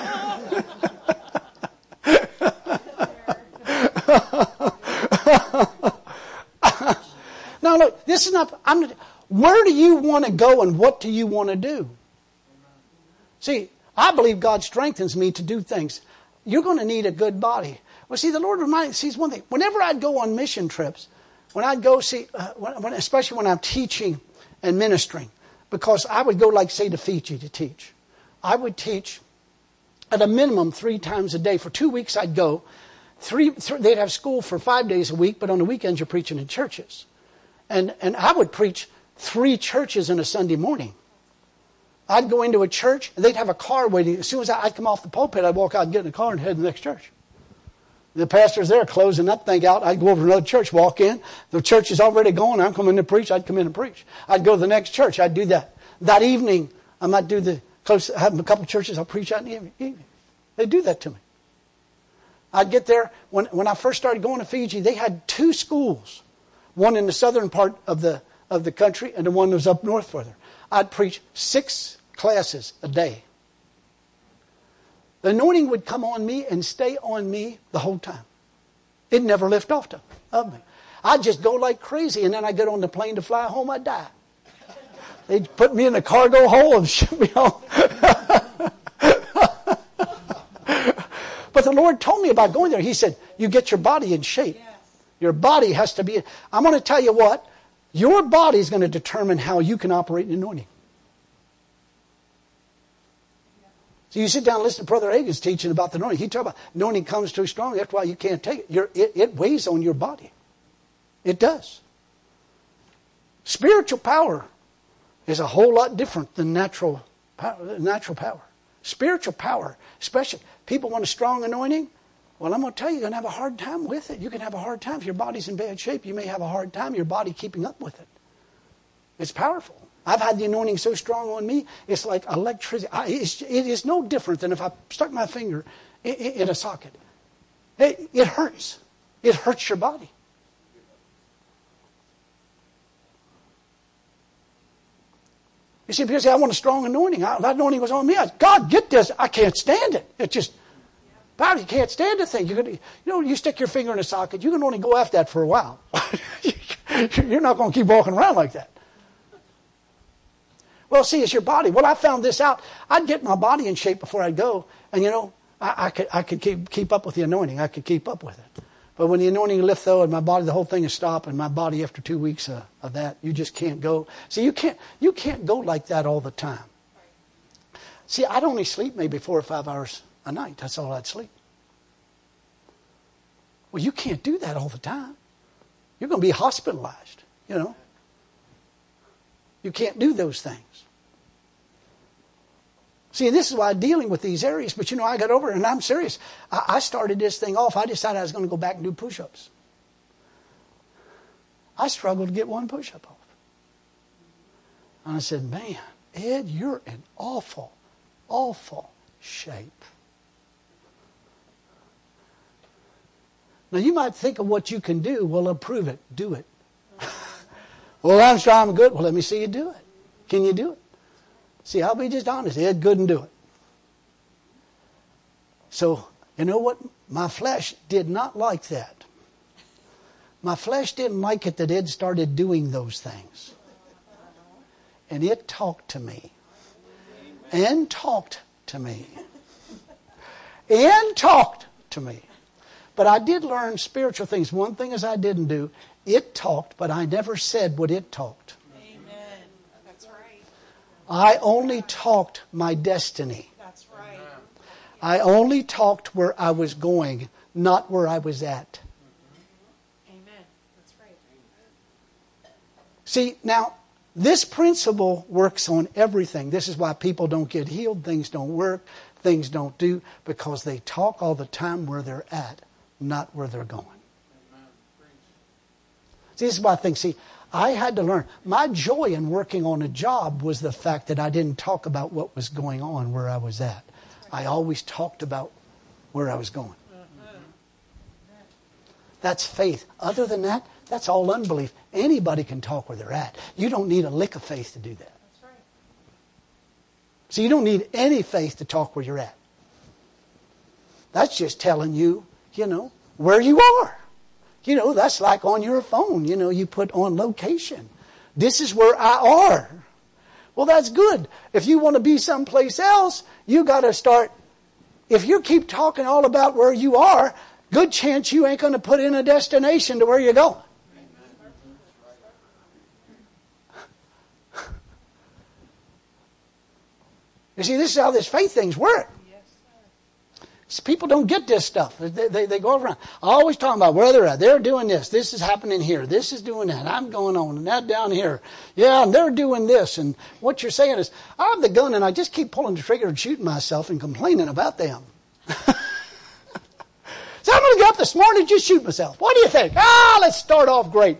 Now look, this is not, I'm, where do you want to go and what do you want to do? See, I believe God strengthens me to do things. You're going to need a good body. Well, see, the Lord reminded, see, one thing. Whenever I'd go on mission trips, when I'd go see, uh, when, especially when I'm teaching and ministering, because I would go, like, say, to Fiji to teach. I would teach at a minimum three times a day. For two weeks I'd go. Three, th- they'd have school for five days a week, but on the weekends you're preaching in churches. And, and I would preach three churches in a Sunday morning. I'd go into a church, and they'd have a car waiting. As soon as I'd come off the pulpit, I'd walk out and get in the car and head to the next church. The pastor's there closing that thing out. I'd go over to another church, walk in. The church is already going. I'm coming to preach. I'd come in and preach. I'd go to the next church. I'd do that. That evening, I might do the close. I have a couple of churches. I'll preach out in the evening. They do that to me. I'd get there. When, when I first started going to Fiji, they had two schools. One in the southern part of the, of the country and the one that was up north further. I'd preach six classes a day. The anointing would come on me and stay on me the whole time. It never lift off to, of me. I'd just go like crazy, and then I'd get on the plane to fly home, I'd die. They'd put me in the cargo hold and ship me home. But the Lord told me about going there. He said, you get your body in shape. Your body has to be... I'm going to tell you what. Your body is going to determine how you can operate in anointing. So you sit down and listen to Brother Agin's teaching about the anointing. He talks about anointing comes too strong. That's why you can't take it. You're, it. It weighs on your body. It does. Spiritual power is a whole lot different than natural power. Natural power. Spiritual power, especially people want a strong anointing. Well, I'm going to tell you, you're going to have a hard time with it. You can have a hard time. If your body's in bad shape, you may have a hard time, your body keeping up with it. It's powerful. I've had the anointing so strong on me, it's like electricity. I, it's, it is no different than if I stuck my finger in, in a socket. It, it hurts. It hurts your body. You see, people say, I want a strong anointing. I, that anointing was on me. I, God, get this. I can't stand it. It just, wow, you can't stand the thing. You're gonna, you know, you stick your finger in a socket, you can only go after that for a while. You're not going to keep walking around like that. Well, see, it's your body. Well, I found this out. I'd get my body in shape before I'd go. And, you know, I, I could I could keep, keep up with the anointing. I could keep up with it. But when the anointing lifts, though, and my body, the whole thing is stopped, and my body, after two weeks of, of that, you just can't go. See, you can't you can't go like that all the time. See, I'd only sleep maybe four or five hours a night. That's all I'd sleep. Well, you can't do that all the time. You're going to be hospitalized, you know. You can't do those things. See, this is why I'm dealing with these areas. But you know, I got over it, and I'm serious. I, I started this thing off. I decided I was going to go back and do push-ups. I struggled to get one push-up off. And I said, man, Ed, you're in awful, awful shape. Now, you might think of what you can do. Well, I'll prove it. Do it. Well, I'm strong, I'm good. Well, let me see you do it. Can you do it? See, I'll be just honest. Ed couldn't do it. So, you know what? My flesh did not like that. My flesh didn't like it that Ed started doing those things. And it talked to me. And talked to me. And talked to me. But I did learn spiritual things. One thing is I didn't do. It talked, but I never said what it talked. Amen. That's right. I only talked my destiny. That's right. I only talked where I was going, not where I was at. Amen. That's right. See, now, this principle works on everything. This is why people don't get healed, things don't work, things don't do, because they talk all the time where they're at, not where they're going. See, this is why I think, see, I had to learn. My joy in working on a job was the fact that I didn't talk about what was going on where I was at. I always talked about where I was going. That's faith. Other than that, that's all unbelief. Anybody can talk where they're at. You don't need a lick of faith to do that. That's right. So you don't need any faith to talk where you're at. That's just telling you, you know, where you are. You know, that's like on your phone. You know, you put on location. This is where I are. Well, that's good. If you want to be someplace else, you got to start. If you keep talking all about where you are, good chance you ain't going to put in a destination to where you're going. You see, this is how this faith things work. People don't get this stuff. They, they, they go around always talking about where they're at. They're doing this. This is happening here. This is doing that. I'm going on and that down here. Yeah, and they're doing this. And what you're saying is, I have the gun and I just keep pulling the trigger and shooting myself and complaining about them. So I'm going to get up this morning and just shoot myself. What do you think? Ah, let's start off great.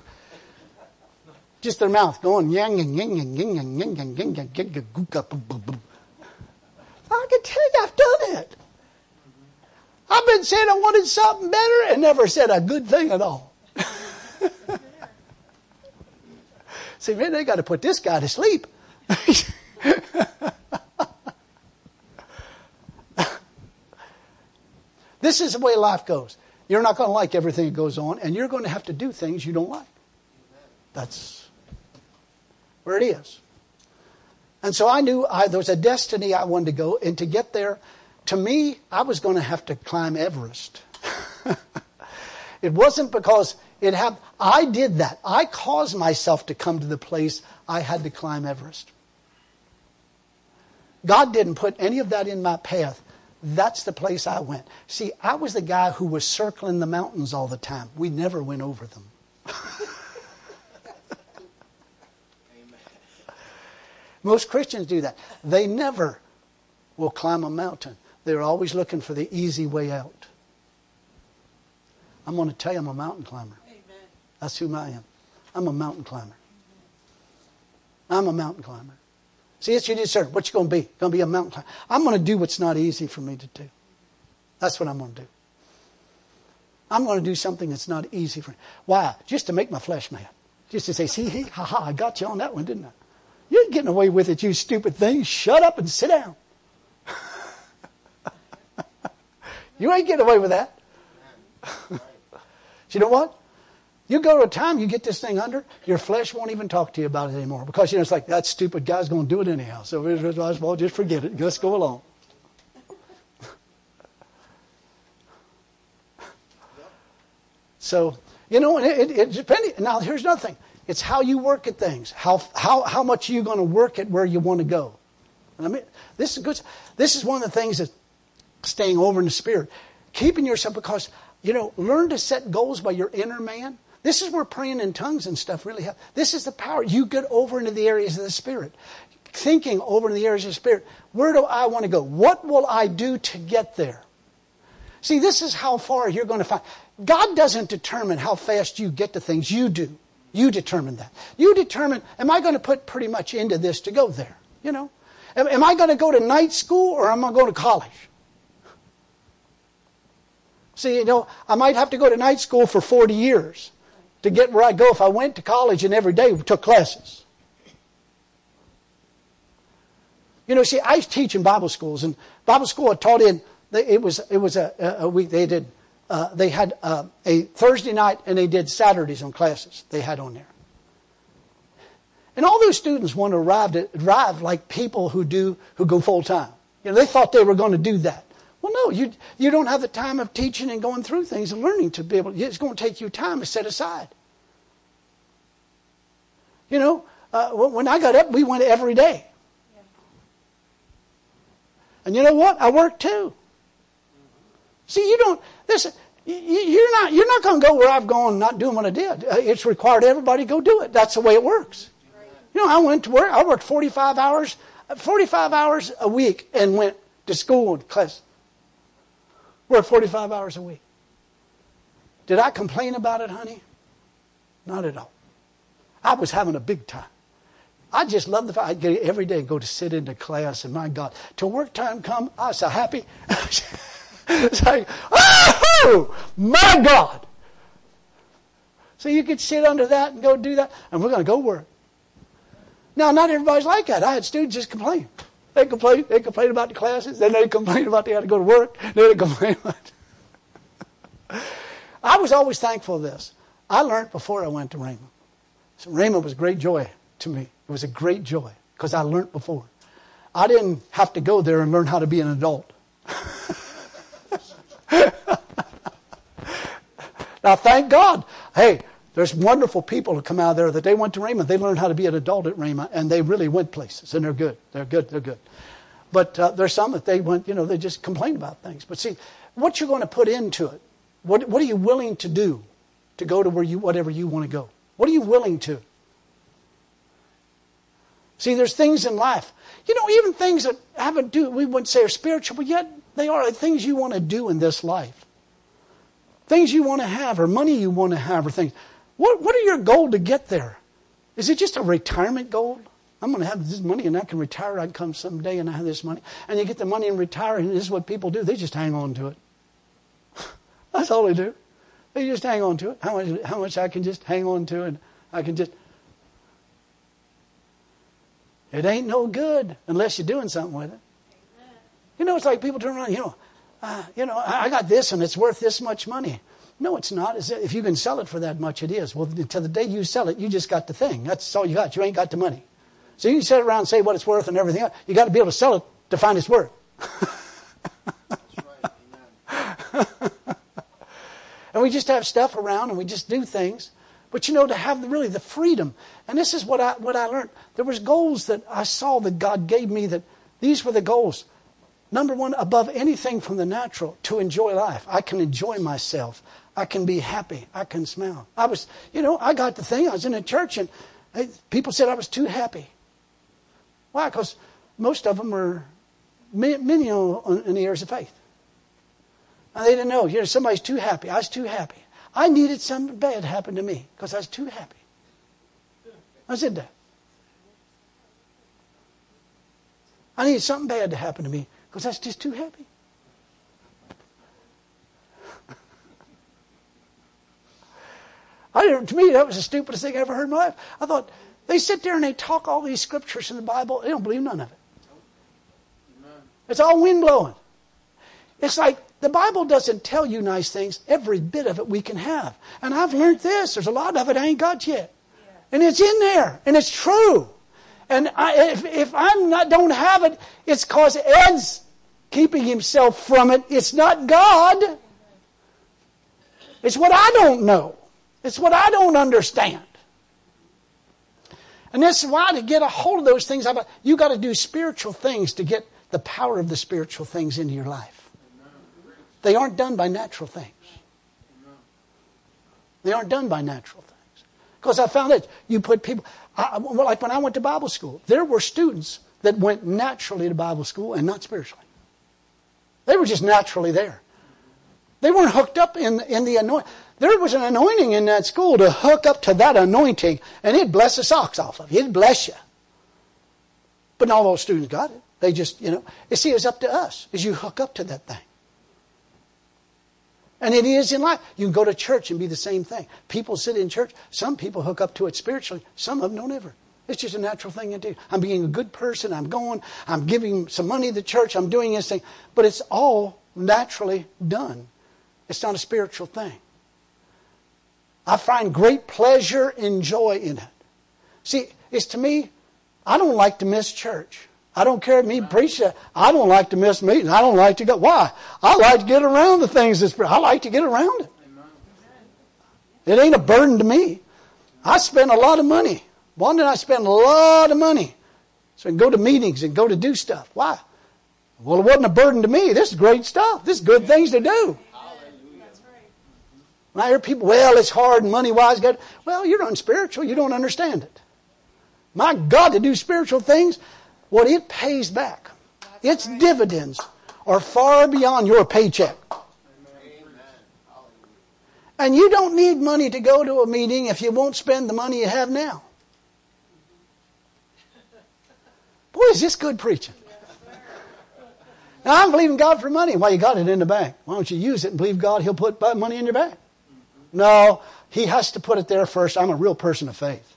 Just their mouth going yang yang yang yang yang yang yang yang yang yang yang yang. I can tell you I've done it. I've been saying I wanted something better and never said a good thing at all. See, man, they got to put this guy to sleep. This is the way life goes. You're not going to like everything that goes on, and you're going to have to do things you don't like. That's where it is. And so I knew I, there was a destiny I wanted to go, and to get there, to me, I was going to have to climb Everest. It wasn't because it happened. I did that. I caused myself to come to the place I had to climb Everest. God didn't put any of that in my path. That's the place I went. See, I was the guy who was circling the mountains all the time. We never went over them. Most Christians do that. They never will climb a mountain. They're always looking for the easy way out. I'm going to tell you I'm a mountain climber. Amen. That's who I am. I'm a mountain climber. I'm a mountain climber. See, it's you discern. What you going to be? Going to be a mountain climber. I'm going to do what's not easy for me to do. That's what I'm going to do. I'm going to do something that's not easy for me. Why? Just to make my flesh mad. Just to say, see, he, ha ha, I got you on that one, didn't I? You ain't getting away with it, you stupid thing. Shut up and sit down. You ain't getting away with that. You know what? You go to a time you get this thing under, your flesh won't even talk to you about it anymore. Because, you know, it's like, that stupid guy's going to do it anyhow. So we might as well just forget it. Let's go along. So, you know, it, it, it depending. Now, here's another thing. It's how you work at things. How how how much are you going to work at where you want to go? And I mean, this is good. This is one of the things that staying over in the Spirit, keeping yourself, because you know, learn to set goals by your inner man. This is where praying in tongues and stuff really helps. This is the power. You get over into the areas of the Spirit. Thinking over in the areas of the Spirit. Where do I want to go? What will I do to get there? See, this is how far you're going to find. God doesn't determine how fast you get to things. You do. You determine that. You determine, am I going to put pretty much into this to go there? You know? Am, am I going to go to night school or am I going to college? See, you know, I might have to go to night school for forty years to get where I go if I went to college and every day took classes. You know, see, I teach in Bible schools, and Bible school I taught in. It was it was a, a week they did. Uh, they had uh, a Thursday night and they did Saturdays on classes they had on there. And all those students want to arrive to arrive like people who do who go full time. You know, they thought they were going to do that. Well, no, you you don't have the time of teaching and going through things and learning to be able. It's going to take you time to set aside. You know, uh, when I got up, we went every day. And you know what? I worked too. See, you don't. Listen, you're not. You're not going to go where I've gone, not doing what I did. It's required everybody go do it. That's the way it works. You know, I went to work. I worked forty-five hours, forty-five hours a week, and went to school and class. Worked forty-five hours a week. Did I complain about it, honey? Not at all. I was having a big time. I just love the fact I'd get every day and go to sit into class, and my God, till work time come, I was so happy. It's like, oh, my God. So you could sit under that and go do that, and we're going to go work. Now, not everybody's like that. I had students just complain. They complain. They complain about the classes. Then they complain about they had to go to work. Then they complain about I was always thankful for this. I learned before I went to Rhema. So Rhema was great joy to me. It was a great joy because I learned before. I didn't have to go there and learn how to be an adult. Now, thank God. Hey, there's wonderful people who come out there that they went to Rhema. They learned how to be an adult at Rhema, and they really went places, and they're good. They're good. They're good. But uh, there's some that they went, you know, they just complain about things. But see, what you're going to put into it, what what are you willing to do to go to where you whatever you want to go? What are you willing to? See, there's things in life, you know, even things that haven't do we wouldn't say are spiritual, but yet they are things you want to do in this life. Things you want to have, or money you want to have, or things. What what are your goals to get there? Is it just a retirement goal? I'm going to have this money and I can retire. I'd come someday and I have this money. And you get the money and retire, and this is what people do. They just hang on to it. That's all they do. They just hang on to it. How much, how much I can just hang on to, and I can just... It ain't no good unless you're doing something with it. You know, it's like people turn around, you know, uh, you know, I got this and it's worth this much money. No, it's not. If you can sell it for that much, it is. Well, until the day you sell it, you just got the thing. That's all you got. You ain't got the money. So you can sit around and say what it's worth and everything else. You got to be able to sell it to find its worth. That's right. Amen. And we just have stuff around and we just do things. But you know, to have the, really the freedom. And this is what I what I learned. There was goals that I saw that God gave me, that these were the goals. Number one, above anything from the natural, to enjoy life. I can enjoy myself. I can be happy. I can smile. I was, you know, I got the thing. I was in a church and hey, people said I was too happy. Why? Because most of them were many in the areas of faith. And they didn't know. You know, somebody's too happy. I was too happy. I needed something bad to happen to me because I was too happy. I said that. I needed something bad to happen to me because I was just too happy. I didn't, to me, that was the stupidest thing I ever heard in my life. I thought, they sit there and they talk all these scriptures in the Bible. They don't believe none of it. It's all wind blowing. It's like the Bible doesn't tell you nice things. Every bit of it we can have. And I've learned this. There's a lot of it I ain't got yet. And it's in there. And it's true. And I, if, if I'm not don't have it, it's because Ed's keeping himself from it. It's not God. It's what I don't know. It's what I don't understand. And this is why to get a hold of those things, you got to do spiritual things to get the power of the spiritual things into your life. They aren't done by natural things. They aren't done by natural things. Because I found that you put people, I, like when I went to Bible school, there were students that went naturally to Bible school and not spiritually. They were just naturally there. They weren't hooked up in, in the anointing. There was an anointing in that school to hook up to that anointing, and it'd bless the socks off of you. It'd bless you. But not all those students got it. They just, you know. You see, it's up to us as you hook up to that thing. And it is in life. You can go to church and be the same thing. People sit in church. Some people hook up to it spiritually. Some of them don't ever. It's just a natural thing to do. I'm being a good person. I'm going. I'm giving some money to the church. I'm doing this thing. But it's all naturally done. It's not a spiritual thing. I find great pleasure and joy in it. See, it's to me, I don't like to miss church. I don't care if me preach that. I don't like to miss meetings. I don't like to go. Why? I like to get around the things that's. I like to get around it. It ain't a burden to me. I spend a lot of money. Why did I spend a lot of money? So I can go to meetings and go to do stuff. Why? Well, it wasn't a burden to me. This is great stuff. This is good things to do. That's right. When I hear people, well, it's hard and money-wise. Good. Well, you're unspiritual. You don't understand it. My God, to do spiritual things, what it pays back, its dividends are far beyond your paycheck. And you don't need money to go to a meeting if you won't spend the money you have now. Boy, is this good preaching. Now, I'm believing God for money. Well, you got it in the bank. Why don't you use it and believe God, He'll put money in your bank? No, He has to put it there first. I'm a real person of faith.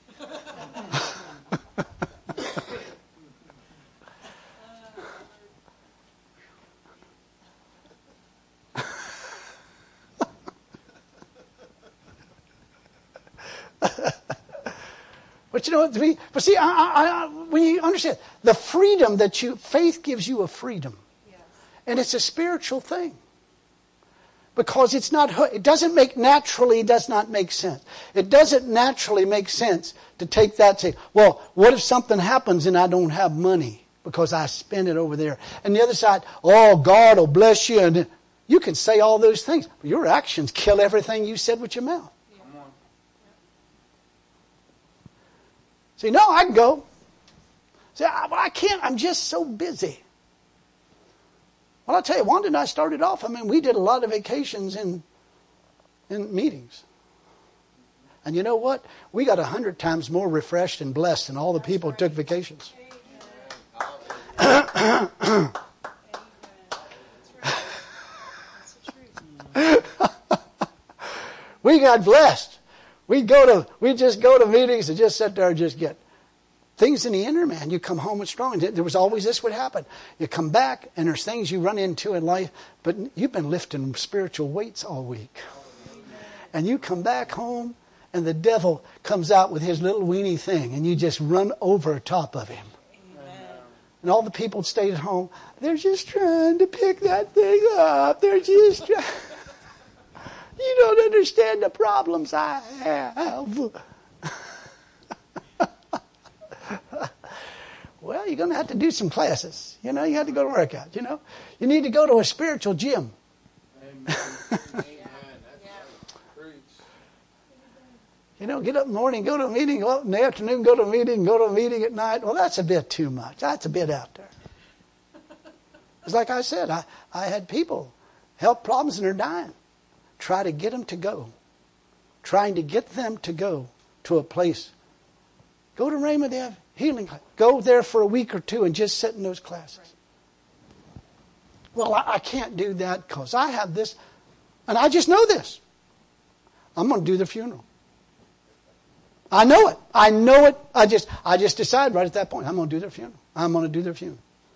But you know what? To me, but see, I, I, I, when you understand the freedom that you faith gives you a freedom, Yes. and it's a spiritual thing because it's not. It doesn't make naturally. Does not make sense. It doesn't naturally make sense to take that. And say, well, what if something happens and I don't have money because I spend it over there? And the other side, oh, God will bless you, and you can say all those things, but your actions kill everything you said with your mouth. See, no, I can go. See, I, well, I can't. I'm just so busy. Well, I'll tell you, Wanda and I started off, I mean, we did a lot of vacations in, in meetings. And you know what? We got a hundred times more refreshed and blessed than all the people who took vacations. We got blessed. We go to, we just go to meetings and just sit there and just get things in the inner man. You come home with strong. There was always this would happen. You come back and there's things you run into in life, but you've been lifting spiritual weights all week. And you come back home and the devil comes out with his little weeny thing and you just run over top of him. Amen. And all the people stayed at home. They're just trying to pick that thing up. They're just trying. You don't understand the problems I have. Well, you're going to have to do some classes. You know, you have to go to workout. You know, you need to go to a spiritual gym. Amen. Amen. You know, get up in the morning, go to a meeting, go up in the afternoon, go to a meeting, go to a meeting at night. Well, that's a bit too much. That's a bit out there. It's like I said, I, I had people, health problems, and they're dying. Try to get them to go. Trying to get them to go to a place. Go to Rhema, they have healing. Go there for a week or two and just sit in those classes. Well, I, I can't do that because I have this. And I just know this. I'm going to do the funeral. I know it. I know it. I just I just decide right at that point, I'm going to do their funeral. I'm going to do their funeral.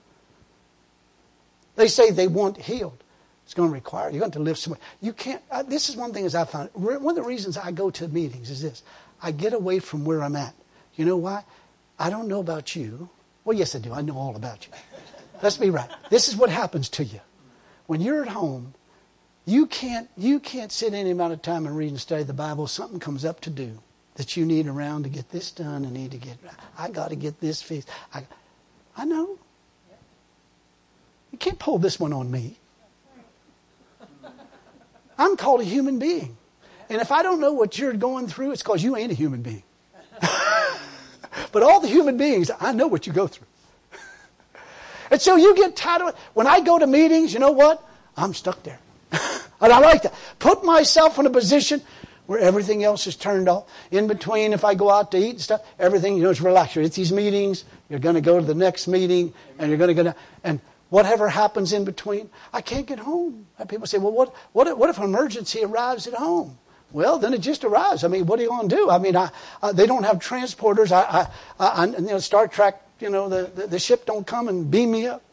They say they want healed. It's going to require, you're going to live somewhere. You can't, uh, this is one thing as I found. One of the reasons I go to meetings is this. I get away from where I'm at. You know why? I don't know about you. Well, yes, I do. I know all about you. Let's be right. This is what happens to you. When you're at home, you can't, you can't sit any amount of time and read and study the Bible. Something comes up to do that you need around to get this done and need to get, I got to get this fixed. I, I know. You can't pull this one on me. I'm called a human being. And if I don't know what you're going through, it's because you ain't a human being. But all the human beings, I know what you go through. And so you get tired of it. When I go to meetings, you know what? I'm stuck there. And I like that. Put myself in a position where everything else is turned off. In between, if I go out to eat and stuff, everything, you know, is relaxed. You're at these meetings, you're going to go to the next meeting, and you're going to go to, and whatever happens in between, I can't get home. And people say, well, what, what, if, what if an emergency arrives at home? Well, then it just arrives. I mean, what are you going to do? I mean, I, uh, they don't have transporters. I, I, I, I you know, Star Trek, you know, the, the, the ship don't come and beam me up.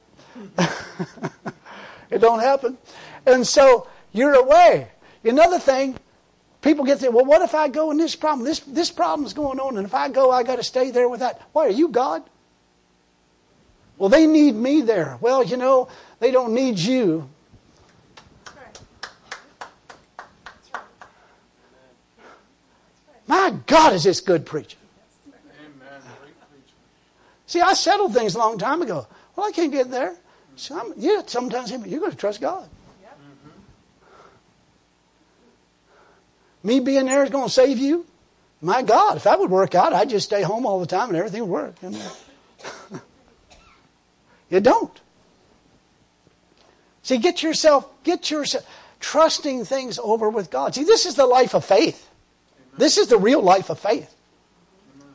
It don't happen. And so you're away. Another thing, people get there, well, what if I go in this problem? This, this problem's going on, and if I go, I got to stay there with that. Why, are you God? Well, they need me there. Well, you know, they don't need you. My God, is this good preaching? Amen. Great preaching. See, I settled things a long time ago. Well, I can't get there. So I'm, yeah, sometimes you're going to trust God. Yep. Mm-hmm. Me being there is going to save you? My God, if that would work out, I'd just stay home all the time and everything would work. You know? You don't. See, get yourself, get yourself, trusting things over with God. See, this is the life of faith. Amen. This is the real life of faith. Amen.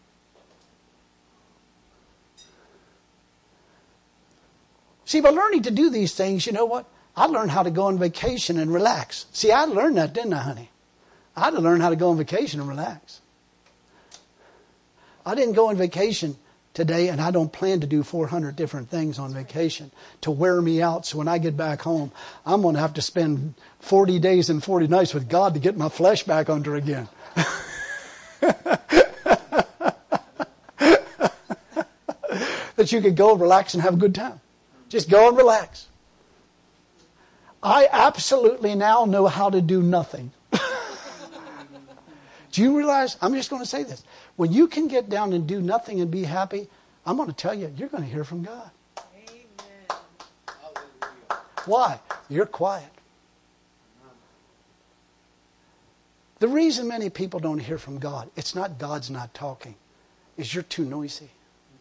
See, by learning to do these things, you know what? I learned how to go on vacation and relax. See, I learned that, didn't I, honey? I had to learn how to go on vacation and relax. I didn't go on vacation today, and I don't plan to do four hundred different things on vacation to wear me out. So when I get back home, I'm going to have to spend forty days and forty nights with God to get my flesh back under again. That you could go and relax and have a good time. Just go and relax. I absolutely now know how to do nothing. Do you realize, I'm just going to say this, when you can get down and do nothing and be happy, I'm going to tell you, you're going to hear from God. Amen. Why? You're quiet. The reason many people don't hear from God, it's not God's not talking, it's you're too noisy.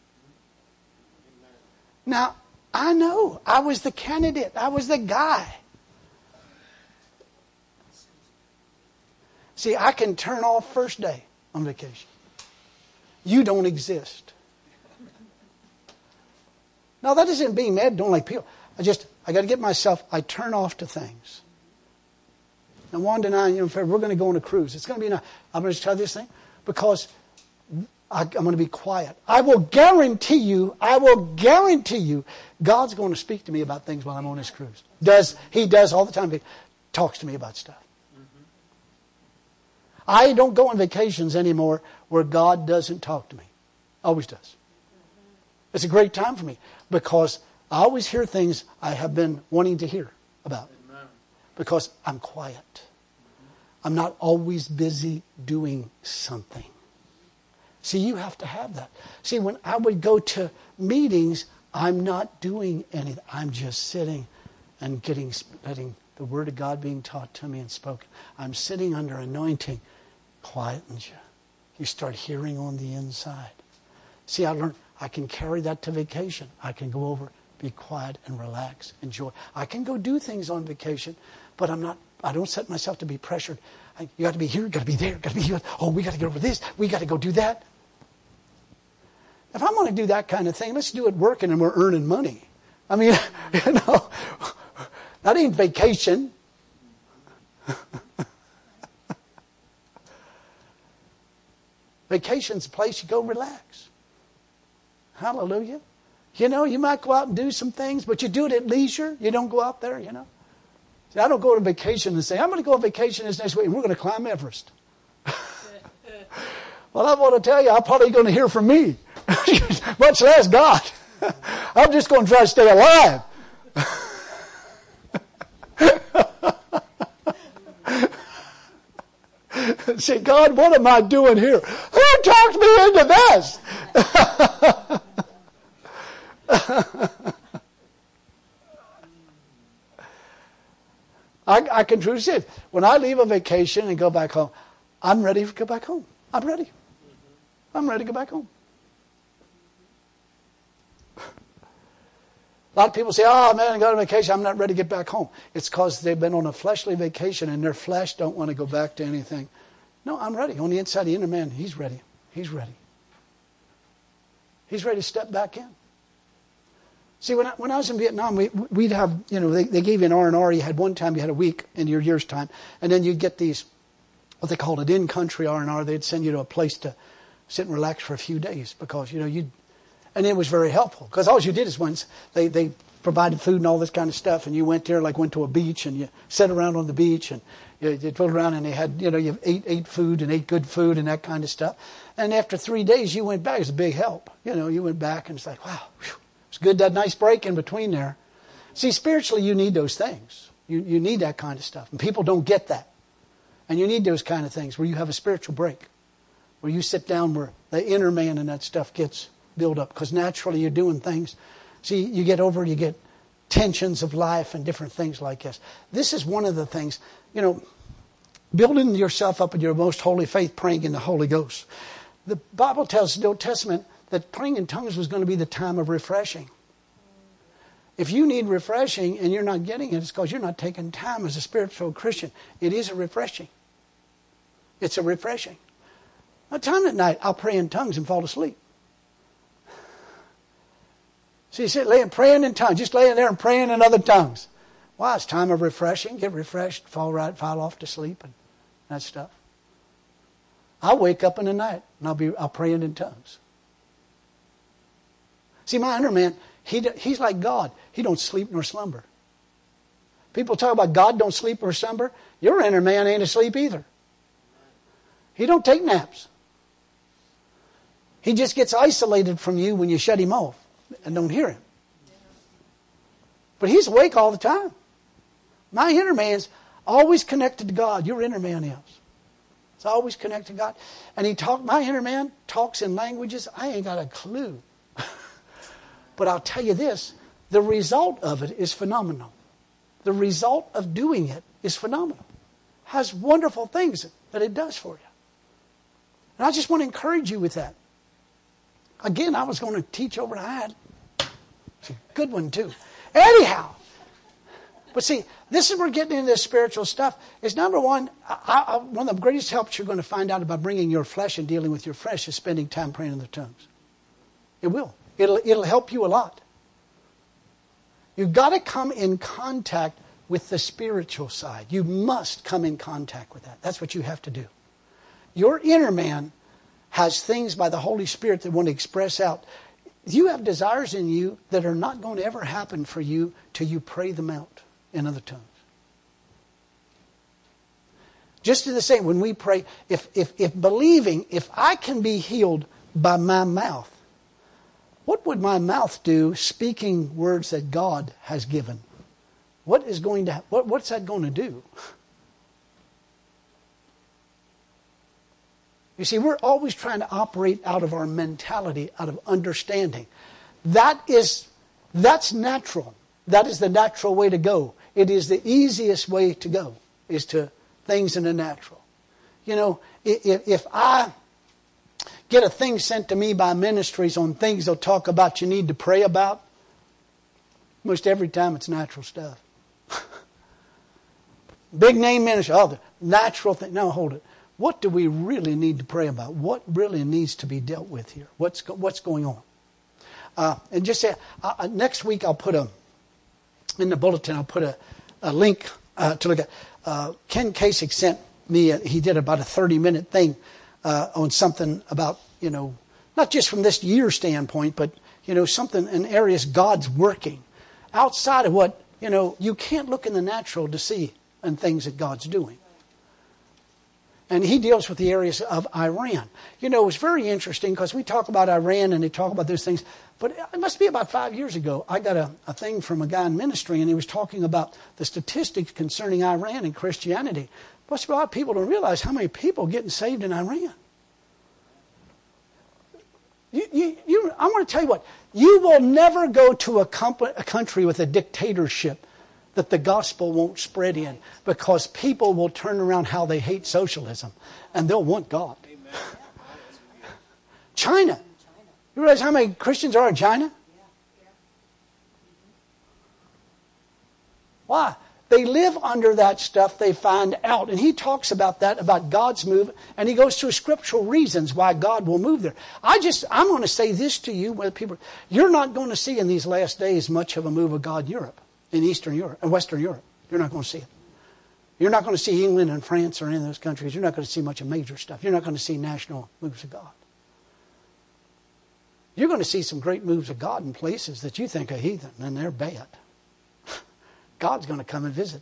Now, I know, I was the candidate, I was the guy. See, I can turn off first day on vacation. You don't exist. Now, that isn't being mad, don't like people. I just, I got to get myself, I turn off to things. Now, Wanda and I, you know, we're going to go on a cruise. It's going to be, nice. I'm going to tell you this thing because I, I'm going to be quiet. I will guarantee you, I will guarantee you, God's going to speak to me about things while I'm on this cruise. Does He does all the time. He talks to me about stuff. I don't go on vacations anymore where God doesn't talk to me. Always does. It's a great time for me because I always hear things I have been wanting to hear about. Amen. Because I'm quiet. I'm not always busy doing something. See, you have to have that. See, when I would go to meetings, I'm not doing anything. I'm just sitting and getting, letting the Word of God being taught to me and spoken. I'm sitting under anointing. Quietens you. You start hearing on the inside. See, I learned I can carry that to vacation. I can go over, be quiet and relax, enjoy. I can go do things on vacation, but I'm not. I don't set myself to be pressured. I, you got to be here, you got to be there, got to be here. Oh, we got to get over this. We got to go do that. If I'm going to do that kind of thing, let's do it working and we're earning money. I mean, you know, that ain't vacation. Vacation's a place you go relax. Hallelujah. You know, you might go out and do some things, but you do it at leisure. You don't go out there, you know. See, I don't go on vacation and say, I'm going to go on vacation this next week and we're going to climb Everest. Well, I want to tell you, I'm probably going to hear from me. Much less God. I'm just going to try to stay alive. Say, God, what am I doing here? Who talked me into this? I, I can truly say it. When I leave a vacation and go back home, I'm ready to go back home. I'm ready. I'm ready to go back home. A lot of people say, oh man, I got on vacation, I'm not ready to get back home. It's because they've been on a fleshly vacation and their flesh don't want to go back to anything. No, I'm ready. On the inside, the inner man, he's ready. He's ready. He's ready to step back in. See, when I, when I was in Vietnam, we, we'd have, you know, they, they gave you an R and R. You had one time, you had a week in your year's time. And then you'd get these, what they called it, in-country R and R. They'd send you to a place to sit and relax for a few days because, you know, you'd, and it was very helpful. Because all you did is once, they, they provided food and all this kind of stuff. And you went there, like went to a beach and you sat around on the beach and you, you drove around and they had, you know, you ate, ate food and ate good food and that kind of stuff. And after three days, you went back. It was a big help. You know, you went back and it's like, wow, whew. It's good, that nice break in between there. See, spiritually, you need those things. You, you need that kind of stuff. And people don't get that. And you need those kind of things where you have a spiritual break. Where you sit down where the inner man and that stuff gets built up. Because naturally you're doing things. See, you get over, you get tensions of life and different things like this. This is one of the things, you know, building yourself up in your most holy faith, praying in the Holy Ghost. The Bible tells the Old Testament that praying in tongues was going to be the time of refreshing. If you need refreshing and you're not getting it, it's because you're not taking time as a spiritual Christian. It is a refreshing. It's a refreshing. A time at night, I'll pray in tongues and fall asleep. So you sit laying praying in tongues, just laying there and praying in other tongues. Wow, it's time of refreshing. Get refreshed, fall right, fall off to sleep and that stuff. I'll wake up in the night and I'll be I'll praying in tongues. See, my inner man, he, he's like God. He don't sleep nor slumber. People talk about God don't sleep or slumber. Your inner man ain't asleep either. He don't take naps. He just gets isolated from you when you shut him off and don't hear him. But he's awake all the time. My inner man's always connected to God. Your inner man is. It's always connected to God. And he talk. My inner man talks in languages I ain't got a clue. But I'll tell you this, the result of it is phenomenal. The result of doing it is phenomenal. Has wonderful things that it does for you. And I just want to encourage you with that. Again, I was going to teach over and I had. It's a good one too. Anyhow. But see, this is where we're getting into this spiritual stuff. Is number one, I, I, one of the greatest helps you're going to find out about bringing your flesh and dealing with your flesh is spending time praying in the tongues. It will. It'll, it'll help you a lot. You've got to come in contact with the spiritual side. You must come in contact with that. That's what you have to do. Your inner man has things by the Holy Spirit that want to express out. You have desires in you that are not going to ever happen for you till you pray them out in other tongues. Just in the same, when we pray, if, if, if believing, if I can be healed by my mouth, what would my mouth do speaking words that God has given? What is going to, what, what's that going to do? You see, we're always trying to operate out of our mentality, out of understanding. That is, that's natural. That is the natural way to go. It is the easiest way to go, is to things in the natural. You know, if, if I get a thing sent to me by ministries on things they'll talk about you need to pray about, most every time it's natural stuff. Big name ministry, oh, the natural thing. No, hold it. What do we really need to pray about? What really needs to be dealt with here? What's go, what's going on? Uh, and just say, uh, next week I'll put a, in the bulletin, I'll put a, a link uh, to look at. Uh, Ken Kasich sent me, a, he did about a thirty minute thing uh, on something about, you know, not just from this year standpoint, but, you know, something in areas God's working. Outside of what, you know, you can't look in the natural to see and things that God's doing. And he deals with the areas of Iran. You know, it's very interesting because we talk about Iran and they talk about those things. But it must be about five years ago, I got a, a thing from a guy in ministry and he was talking about the statistics concerning Iran and Christianity. Most a lot of people don't realize how many people are getting saved in Iran. You, you, you, I'm going to tell you what, you will never go to a, comp- a country with a dictatorship that the gospel won't spread in, because people will turn around how they hate socialism and they'll want God. China. You realize how many Christians are in China? Why? They live under that stuff they find out. And he talks about that, about God's move. And he goes through scriptural reasons why God will move there. I just, I'm going to say this to you, whether people, you're not going to see in these last days much of a move of God in Europe, in Eastern Europe, and Western Europe. You're not going to see it. You're not going to see England and France or any of those countries. You're not going to see much of major stuff. You're not going to see national moves of God. You're going to see some great moves of God in places that you think are heathen, and they're bad. God's going to come and visit.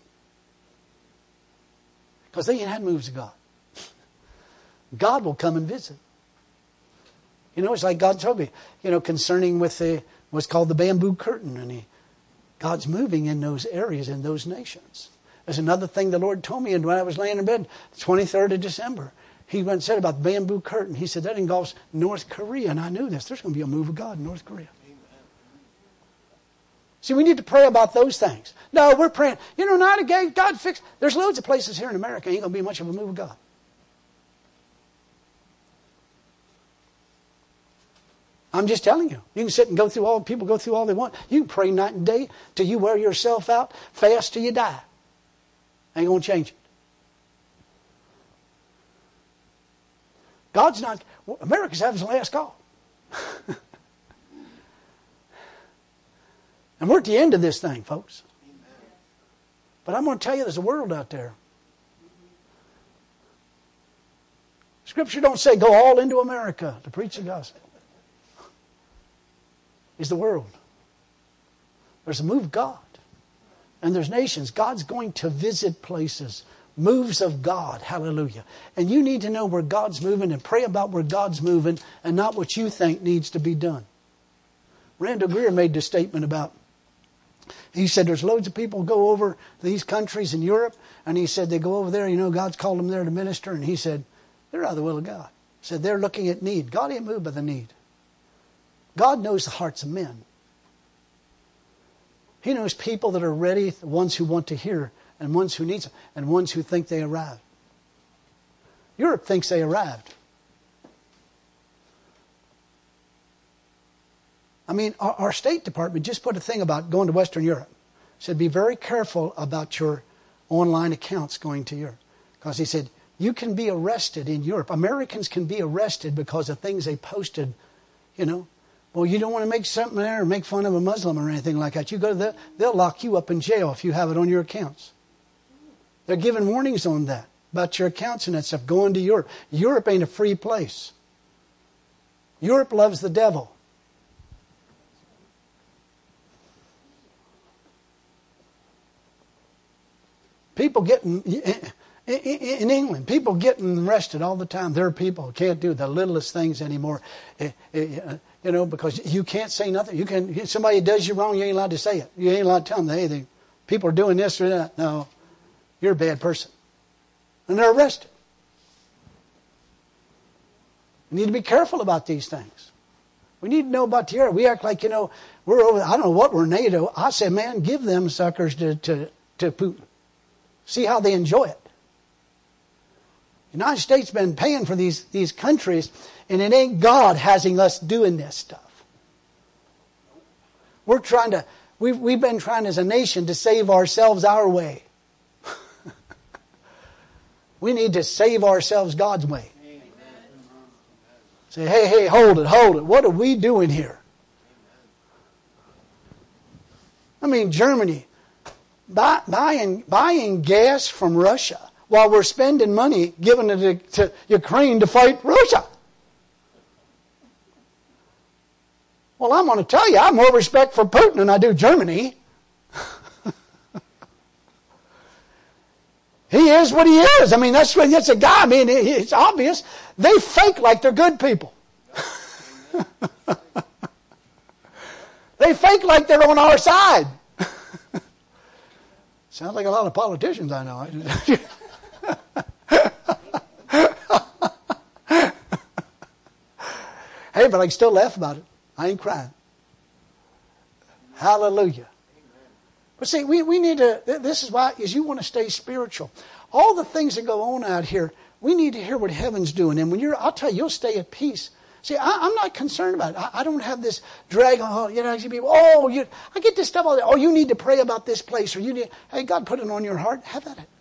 Because they ain't had moves of God. God will come and visit. You know, it's like God told me, you know, concerning with the, what's called the bamboo curtain. And he, God's moving in those areas, in those nations. There's another thing the Lord told me when I was laying in bed, the twenty-third of December. He went and said about the bamboo curtain. He said that involves North Korea. And I knew this. There's going to be a move of God in North Korea. See, we need to pray about those things. No, we're praying, you know, not again, God fix. There's loads of places here in America ain't going to be much of a move of God. I'm just telling you. You can sit and go through all, people go through all they want. You can pray night and day till you wear yourself out, fast till you die. Ain't going to change it. God's not, well, America's having his last call. And we're at the end of this thing, folks. But I'm going to tell you, there's a world out there. Scripture don't say go all into America to preach the gospel. It's the world. There's a move of God. And there's nations. God's going to visit places. Moves of God. Hallelujah. And you need to know where God's moving and pray about where God's moving and not what you think needs to be done. Randall Greer made this statement about, he said there's loads of people go over these countries in Europe, and he said they go over there, you know, God's called them there to minister, and he said they're out of the will of God. He said they're looking at need. God ain't moved by the need. God knows the hearts of men. He knows people that are ready, the ones who want to hear, and ones who need them, and ones who think they arrived. Europe thinks they arrived. I mean, our, our State Department just put a thing about going to Western Europe. Said, be very careful about your online accounts going to Europe. Because he said, you can be arrested in Europe. Americans can be arrested because of things they posted, you know. Well, you don't want to make something there or make fun of a Muslim or anything like that. You go to the, they'll lock you up in jail if you have it on your accounts. They're giving warnings on that, about your accounts and that stuff, going to Europe. Europe ain't a free place. Europe loves the devil. People getting, in England, people getting arrested all the time. There are people who can't do the littlest things anymore. You know, because you can't say nothing. You can, somebody does you wrong, you ain't allowed to say it. You ain't allowed to tell them, hey, they, people are doing this or that. No, you're a bad person. And they're arrested. We need to be careful about these things. We need to know about the area. We act like, you know, we're over, I don't know what we're NATO. I say, man, give them suckers to, to, to Putin. See how they enjoy it. The United States has been paying for these, these countries, and it ain't God having us doing this stuff. We're trying to, we've, we've been trying as a nation to save ourselves our way. We need to save ourselves God's way. Amen. Say, hey, hey, hold it, hold it. What are we doing here? I mean, Germany. Buy, buying, buying gas from Russia while we're spending money giving it to, to Ukraine to fight Russia. Well, I'm going to tell you, I have more respect for Putin than I do Germany. He is what he is. I mean, that's, that's a guy. I mean, it's obvious. They fake like they're good people. They fake like they're on our side. Sounds like a lot of politicians I know. Hey, but I can still laugh about it. I ain't crying. Hallelujah. But see, we, we need to, this is why, is you want to stay spiritual. All the things that go on out here, we need to hear what heaven's doing. And when you're, I'll tell you, you'll stay at peace. See, I, I'm not concerned about it. I, I don't have this drag on, you know, I see people, oh, you, I get this stuff all the oh, you need to pray about this place, or you need, hey, God put it on your heart, have at it.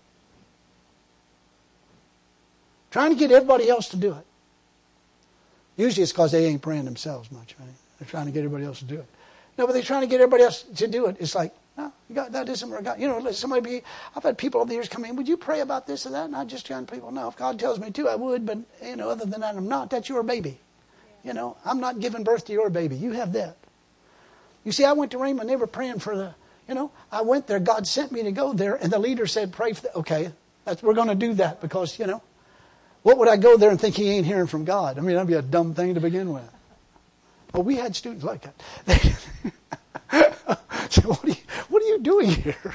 Trying to get everybody else to do it. Usually it's because they ain't praying themselves much, right? They're trying to get everybody else to do it. No, but they're trying to get everybody else to do it. It's like, no, God, that isn't where God, you know, let somebody be, I've had people over the years come in, would you pray about this or that? And I just tell people, no, if God tells me to, I would, but, you know, other than that, I'm not. That's your baby. You know, I'm not giving birth to your baby. You have that. You see, I went to Raymond, they were praying for the, you know, I went there, God sent me to go there, and the leader said, pray for the, okay, that's, we're going to do that because, you know, what would I go there and think he ain't hearing from God? I mean, that'd be a dumb thing to begin with. Well, we had students like that. They, so what are you, what are you doing here?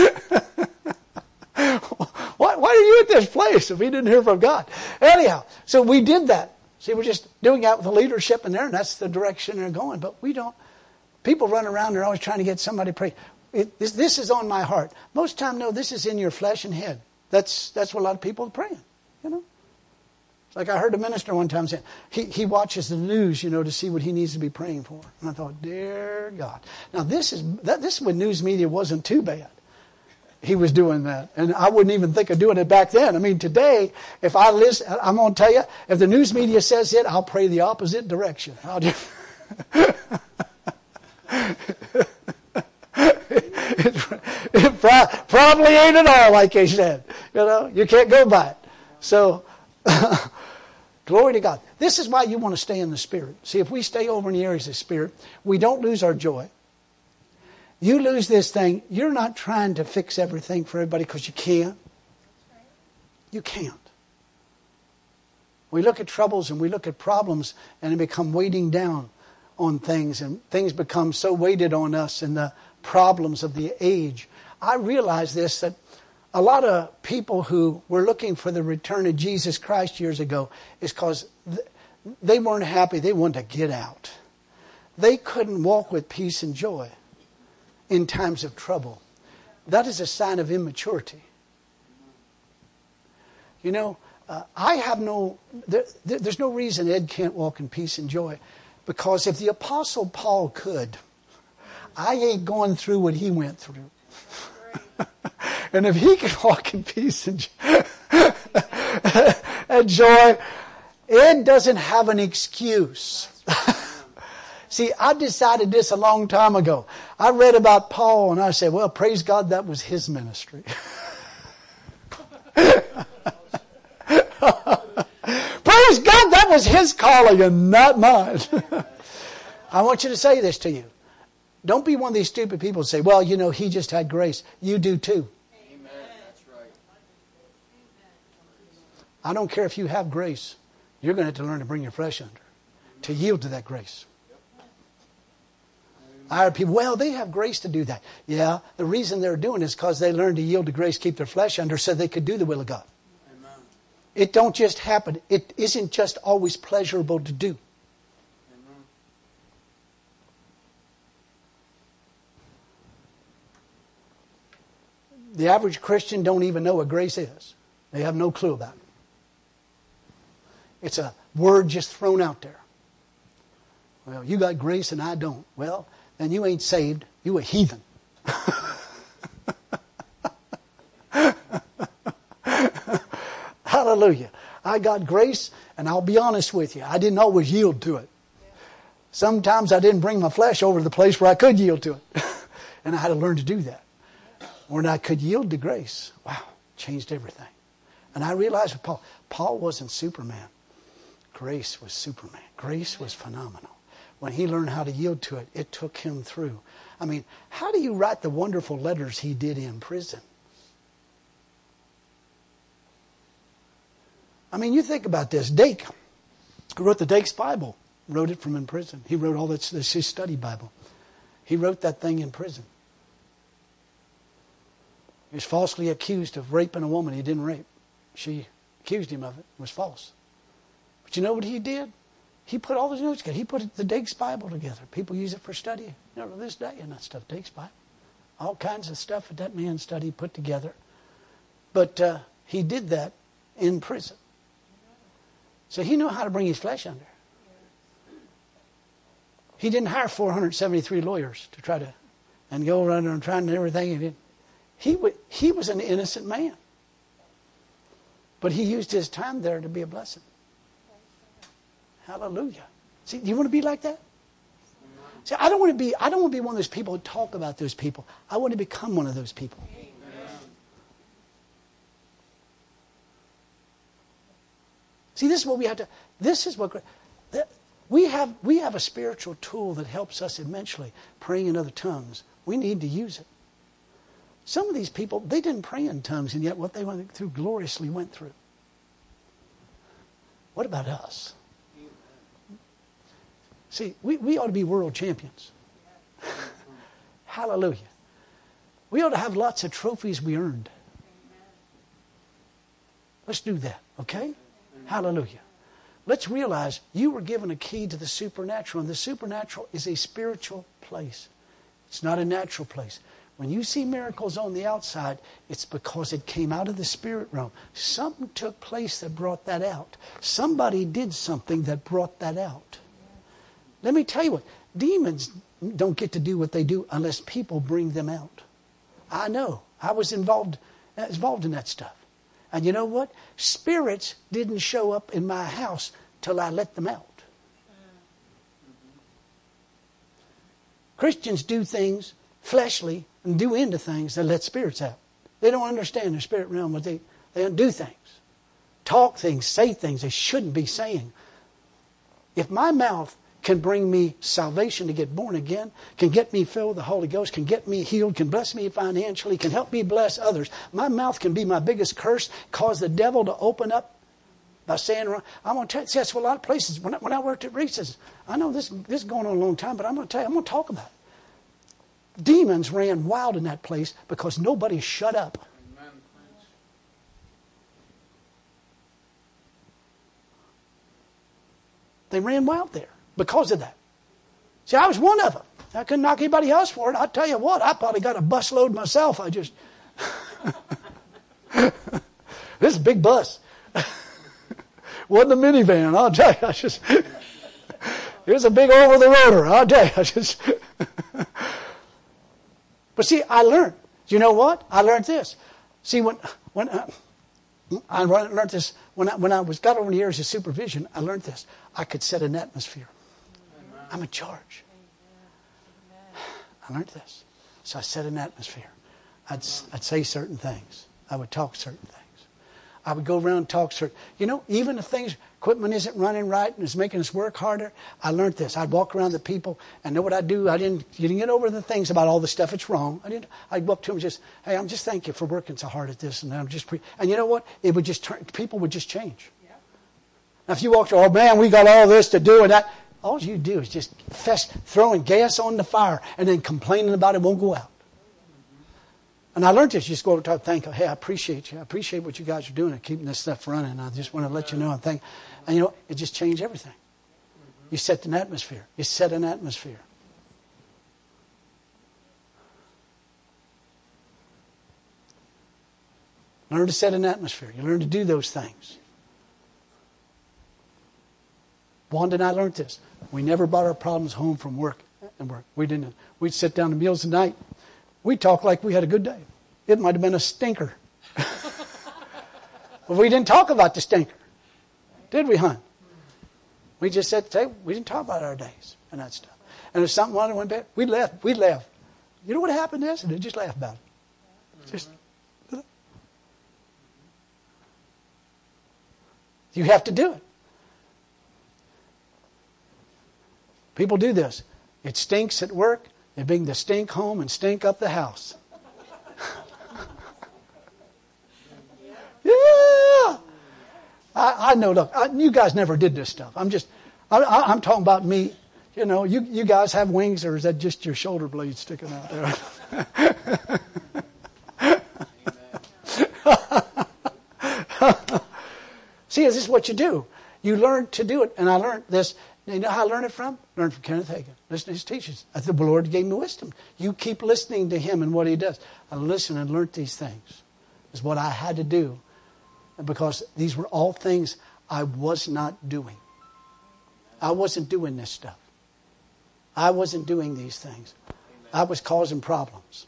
why, why are you at this place if he didn't hear from God? Anyhow, so we did that. See, we're just doing that with the leadership in there, and that's the direction they're going. But we don't. People run around, they're always trying to get somebody to pray. It, this, this is on my heart. Most time, no, this is in your flesh and head. That's that's what a lot of people are praying, you know. Like I heard a minister one time say, he, he watches the news, you know, to see what he needs to be praying for. And I thought, dear God. Now this is that, this is when news media wasn't too bad. He was doing that. And I wouldn't even think of doing it back then. I mean, today, if I listen, I'm going to tell you, if the news media says it, I'll pray the opposite direction. I'll just it, it pro- probably ain't at all like they said. You know, you can't go by it. So, glory to God. This is why you want to stay in the Spirit. See, if we stay over in the areas of the Spirit, we don't lose our joy. You lose this thing, you're not trying to fix everything for everybody because you can't. You can't. We look at troubles and we look at problems and they become weighting down on things, and things become so weighted on us and the problems of the age. I realize this, that a lot of people who were looking for the return of Jesus Christ years ago is because they weren't happy. They wanted to get out. They couldn't walk with peace and joy in times of trouble. That is a sign of immaturity. You know, uh, I have no, there, there, there's no reason Ed can't walk in peace and joy. Because if the Apostle Paul could, I ain't going through what he went through. And if he can walk in peace and joy, and joy, Ed doesn't have an excuse. See, I decided this a long time ago. I read about Paul and I said, well, praise God, that was his ministry. Praise God, that was his calling and not mine. I want you to say this to you. Don't be one of these stupid people who say, well, you know, he just had grace. You do too. Amen. That's right. I don't care if you have grace. You're going to have to learn to bring your flesh under, to yield to that grace. I heard people, well, they have grace to do that. Yeah, the reason they're doing it is because they learned to yield to grace, keep their flesh under, so they could do the will of God. Amen. It don't just happen. It isn't just always pleasurable to do. Amen. The average Christian don't even know what grace is. They have no clue about it. It's a word just thrown out there. Well, you got grace and I don't. Well, then you ain't saved. You a heathen. Hallelujah. I got grace, and I'll be honest with you, I didn't always yield to it. Sometimes I didn't bring my flesh over to the place where I could yield to it. And I had to learn to do that. When I could yield to grace, wow, changed everything. And I realized with Paul, Paul wasn't Superman. Grace was Superman. Grace was phenomenal. When he learned how to yield to it, it took him through. I mean, how do you write the wonderful letters he did in prison? I mean, you think about this. Dake, who wrote the Dake's Bible, wrote it from in prison. He wrote all that, this is his study Bible. He wrote that thing in prison. He was falsely accused of raping a woman he didn't rape. She accused him of it. It was false. But you know what he did? He put all those notes together. He put the Dake's Bible together. People use it for study. You know, to this day and that stuff. Dake's Bible. all kinds of stuff that that man studied, put together. But uh, he did that in prison. So he knew how to bring his flesh under. He didn't hire four hundred seventy-three lawyers to try to, and go around and try and everything. He did. He, w- he was an innocent man. But he used his time there to be a blessing. Hallelujah. See, do you want to be like that? See, I don't want to be, I don't want to be one of those people who talk about those people. I want to become one of those people. See, this is what we have to, this is what, we have, we have a spiritual tool that helps us immensely, praying in other tongues. We need to use it. Some of these people, they didn't pray in tongues, and yet what they went through gloriously went through. What about us? See, we, we ought to be world champions. Hallelujah. We ought to have lots of trophies we earned. Let's do that, okay? Hallelujah. Let's realize you were given a key to the supernatural, and the supernatural is a spiritual place. It's not a natural place. When you see miracles on the outside, it's because it came out of the spirit realm. Something took place that brought that out. Somebody did something that brought that out. Let me tell you what, demons don't get to do what they do unless people bring them out. I know. I was involved, involved in that stuff. And you know what? Spirits didn't show up in my house till I let them out. Christians do things fleshly and do into things that let spirits out. They don't understand the spirit realm, but they, they don't do things. Talk things, say things they shouldn't be saying. If my mouth can bring me salvation to get born again, can get me filled with the Holy Ghost, can get me healed, can bless me financially, can help me bless others, my mouth can be my biggest curse, cause the devil to open up by saying, I'm going to tell you, see, that's what a lot of places, when I, when I worked at Reese's, I know this, this is going on a long time, but I'm going to tell you, I'm going to talk about it. Demons ran wild in that place because nobody shut up. Amen. They ran wild there because of that. See, I was one of them. I couldn't knock anybody else for it. I'll tell you what, I probably got a bus load myself. I just... This is a big bus. Wasn't a minivan, I'll tell you. I just... It was a big over-the-roader, I'll tell you. I just... But see, I learned. You know what? I learned this. See, when when I, I learned this when I, when I was got over the years of supervision, I learned this. I could set an atmosphere. Amen. I'm in charge. Amen. I learned this. So I set an atmosphere. I'd I'd say certain things. I would talk certain things. I would go around and talk certain. You know, even if things, equipment isn't running right and it's making us work harder, I learned this. I'd walk around the people and know what I'd do. I didn't, you didn't get over the things about all the stuff that's wrong. I didn't. I'd go up to them and just, hey, I'm just thank you for working so hard at this, and I'm just, pre-. and you know what? It would just turn. People would just change. Yeah. Now, if you walk, oh man, we got all this to do and that. All you do is just fest, throwing gas on the fire and then complaining about it won't go out. And I learned this. You just go over and thank you. Hey, I appreciate you. I appreciate what you guys are doing and keeping this stuff running. I just want to let you know and thank. And you know, it just changed everything. You set an atmosphere. You set an atmosphere. Learn to set an atmosphere. You learn to do those things. Wanda and I learned this. We never brought our problems home from work and work. We didn't. We'd sit down to meals at night. We talked like we had a good day. It might have been a stinker. But we didn't talk about the stinker. Did we, hon? We just said, hey, we didn't talk about our days and that stuff. And if something went bad, we'd laugh. We'd laugh. You know what happened is? And they'd just laugh about it. Just. You have to do it. People do this. It stinks at work. They bring the stink home and stink up the house. Yeah. I, I know, look, I, you guys never did this stuff. I'm just, I, I, I'm talking about me. You know, you, you guys have wings, or is that just your shoulder blades sticking out there? See, this is what you do. You learn to do it. And I learned this. You know how I learned it from? Learned from Kenneth Hagin. Listen to his teachings. I said, the Lord gave me wisdom. You keep listening to him and what he does. I listened and learned these things. Is what I had to do. Because these were all things I was not doing. I wasn't doing this stuff. I wasn't doing these things. I was causing problems.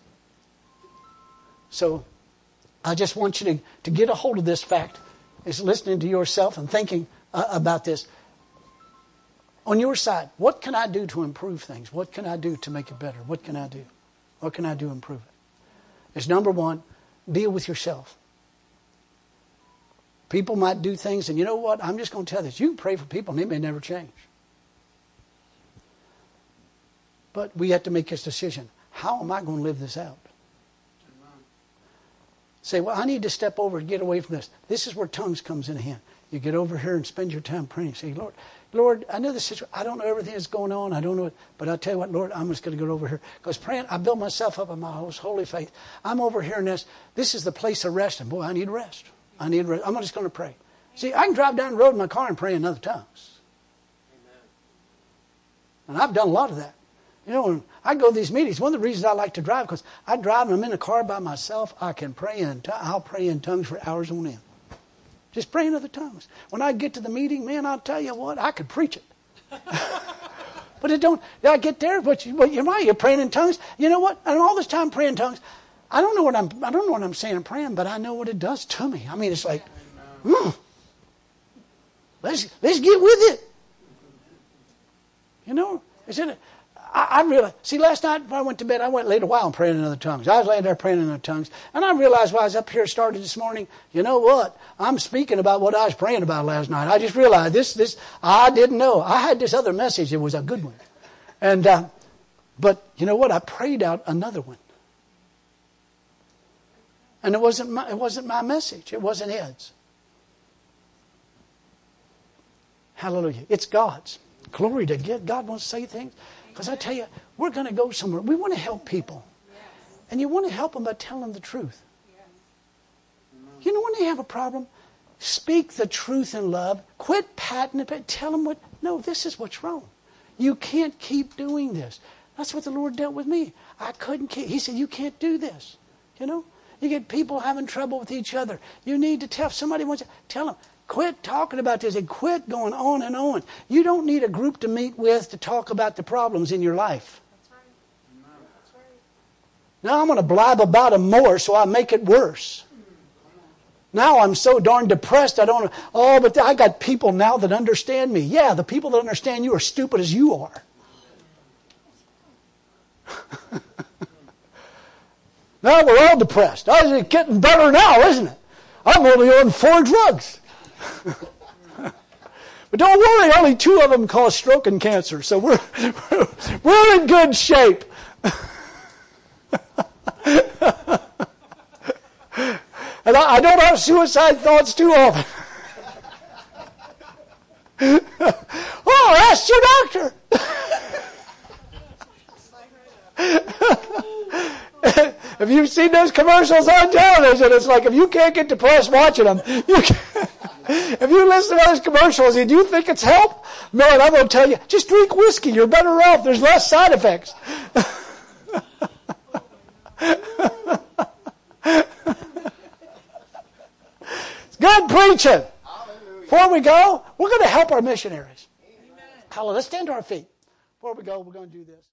So I just want you to, to get a hold of this fact. Is listening to yourself and thinking uh, about this. On your side, what can I do to improve things? What can I do to make it better? What can I do? What can I do to improve it? It's number one, deal with yourself. People might do things, and you know what? I'm just going to tell you this. You can pray for people, and they may never change. But we have to make this decision. How am I going to live this out? Say, well, I need to step over and get away from this. This is where tongues comes in hand. You get over here and spend your time praying. Say, Lord, Lord, I know the situation. I don't know everything that's going on. I don't know it. But I'll tell you what, Lord, I'm just going to go over here. Because praying, I build myself up in my most holy faith. I'm over here in this. This is the place of rest. And boy, I need rest. I need rest. I'm just going to pray. See, I can drive down the road in my car and pray in other tongues. Amen. And I've done a lot of that. You know, when I go to these meetings, one of the reasons I like to drive, because I drive and I'm in a car by myself, I can pray in tongues. I'll pray in tongues for hours on end. Just pray in other tongues. When I get to the meeting, man, I'll tell you what, I could preach it. But it don't, I get there, but, you, but you're right, you're praying in tongues. You know what? And all this time praying in tongues, I don't know what I'm, I don't know what I'm saying I'm praying, but I know what it does to me. I mean, it's like, mm, let's, let's get with it. You know, is it? I, I realized, see, last night when I went to bed, I went late a while and praying in other tongues. I was laying there praying in other tongues. And I realized while I was up here started this morning, you know what? I'm speaking about what I was praying about last night. I just realized this, this, I didn't know. I had this other message. It was a good one. And, uh, but you know what? I prayed out another one. And it wasn't my, it wasn't my message. It wasn't his. Hallelujah. It's God's. Glory to God. God wants to say things. Because I tell you, we're going to go somewhere. We want to help people. Yes. And you want to help them by telling them the truth. Yes. You know when they have a problem, speak the truth in love. Quit patting it. Tell them what, no, this is what's wrong. You can't keep doing this. That's what the Lord dealt with me. I couldn't keep. He said, you can't do this. You know, you get people having trouble with each other. You need to tell, if somebody wants to, tell them. Quit talking about this and quit going on and on. You don't need a group to meet with to talk about the problems in your life. That's right. That's right. Now I'm going to blab about them more so I make it worse. Now I'm so darn depressed I don't, oh, but I got people now that understand me. Yeah, the people that understand you are stupid as you are. Now we're all depressed. Oh, it's getting better now, isn't it? I'm only on four drugs. But don't worry, only two of them cause stroke and cancer, so we're we're, we're in good shape. And I, I don't have suicide thoughts too often. Oh, ask your doctor. Have you seen those commercials on television? It's like if you can't get depressed watching them, you can't. If you listen to those commercials and you think it's help, man, I'm going to tell you, just drink whiskey. You're better off. There's less side effects. It's good preaching. Before we go, we're going to help our missionaries. Hallelujah. Let's stand to our feet. Before we go, we're going to do this.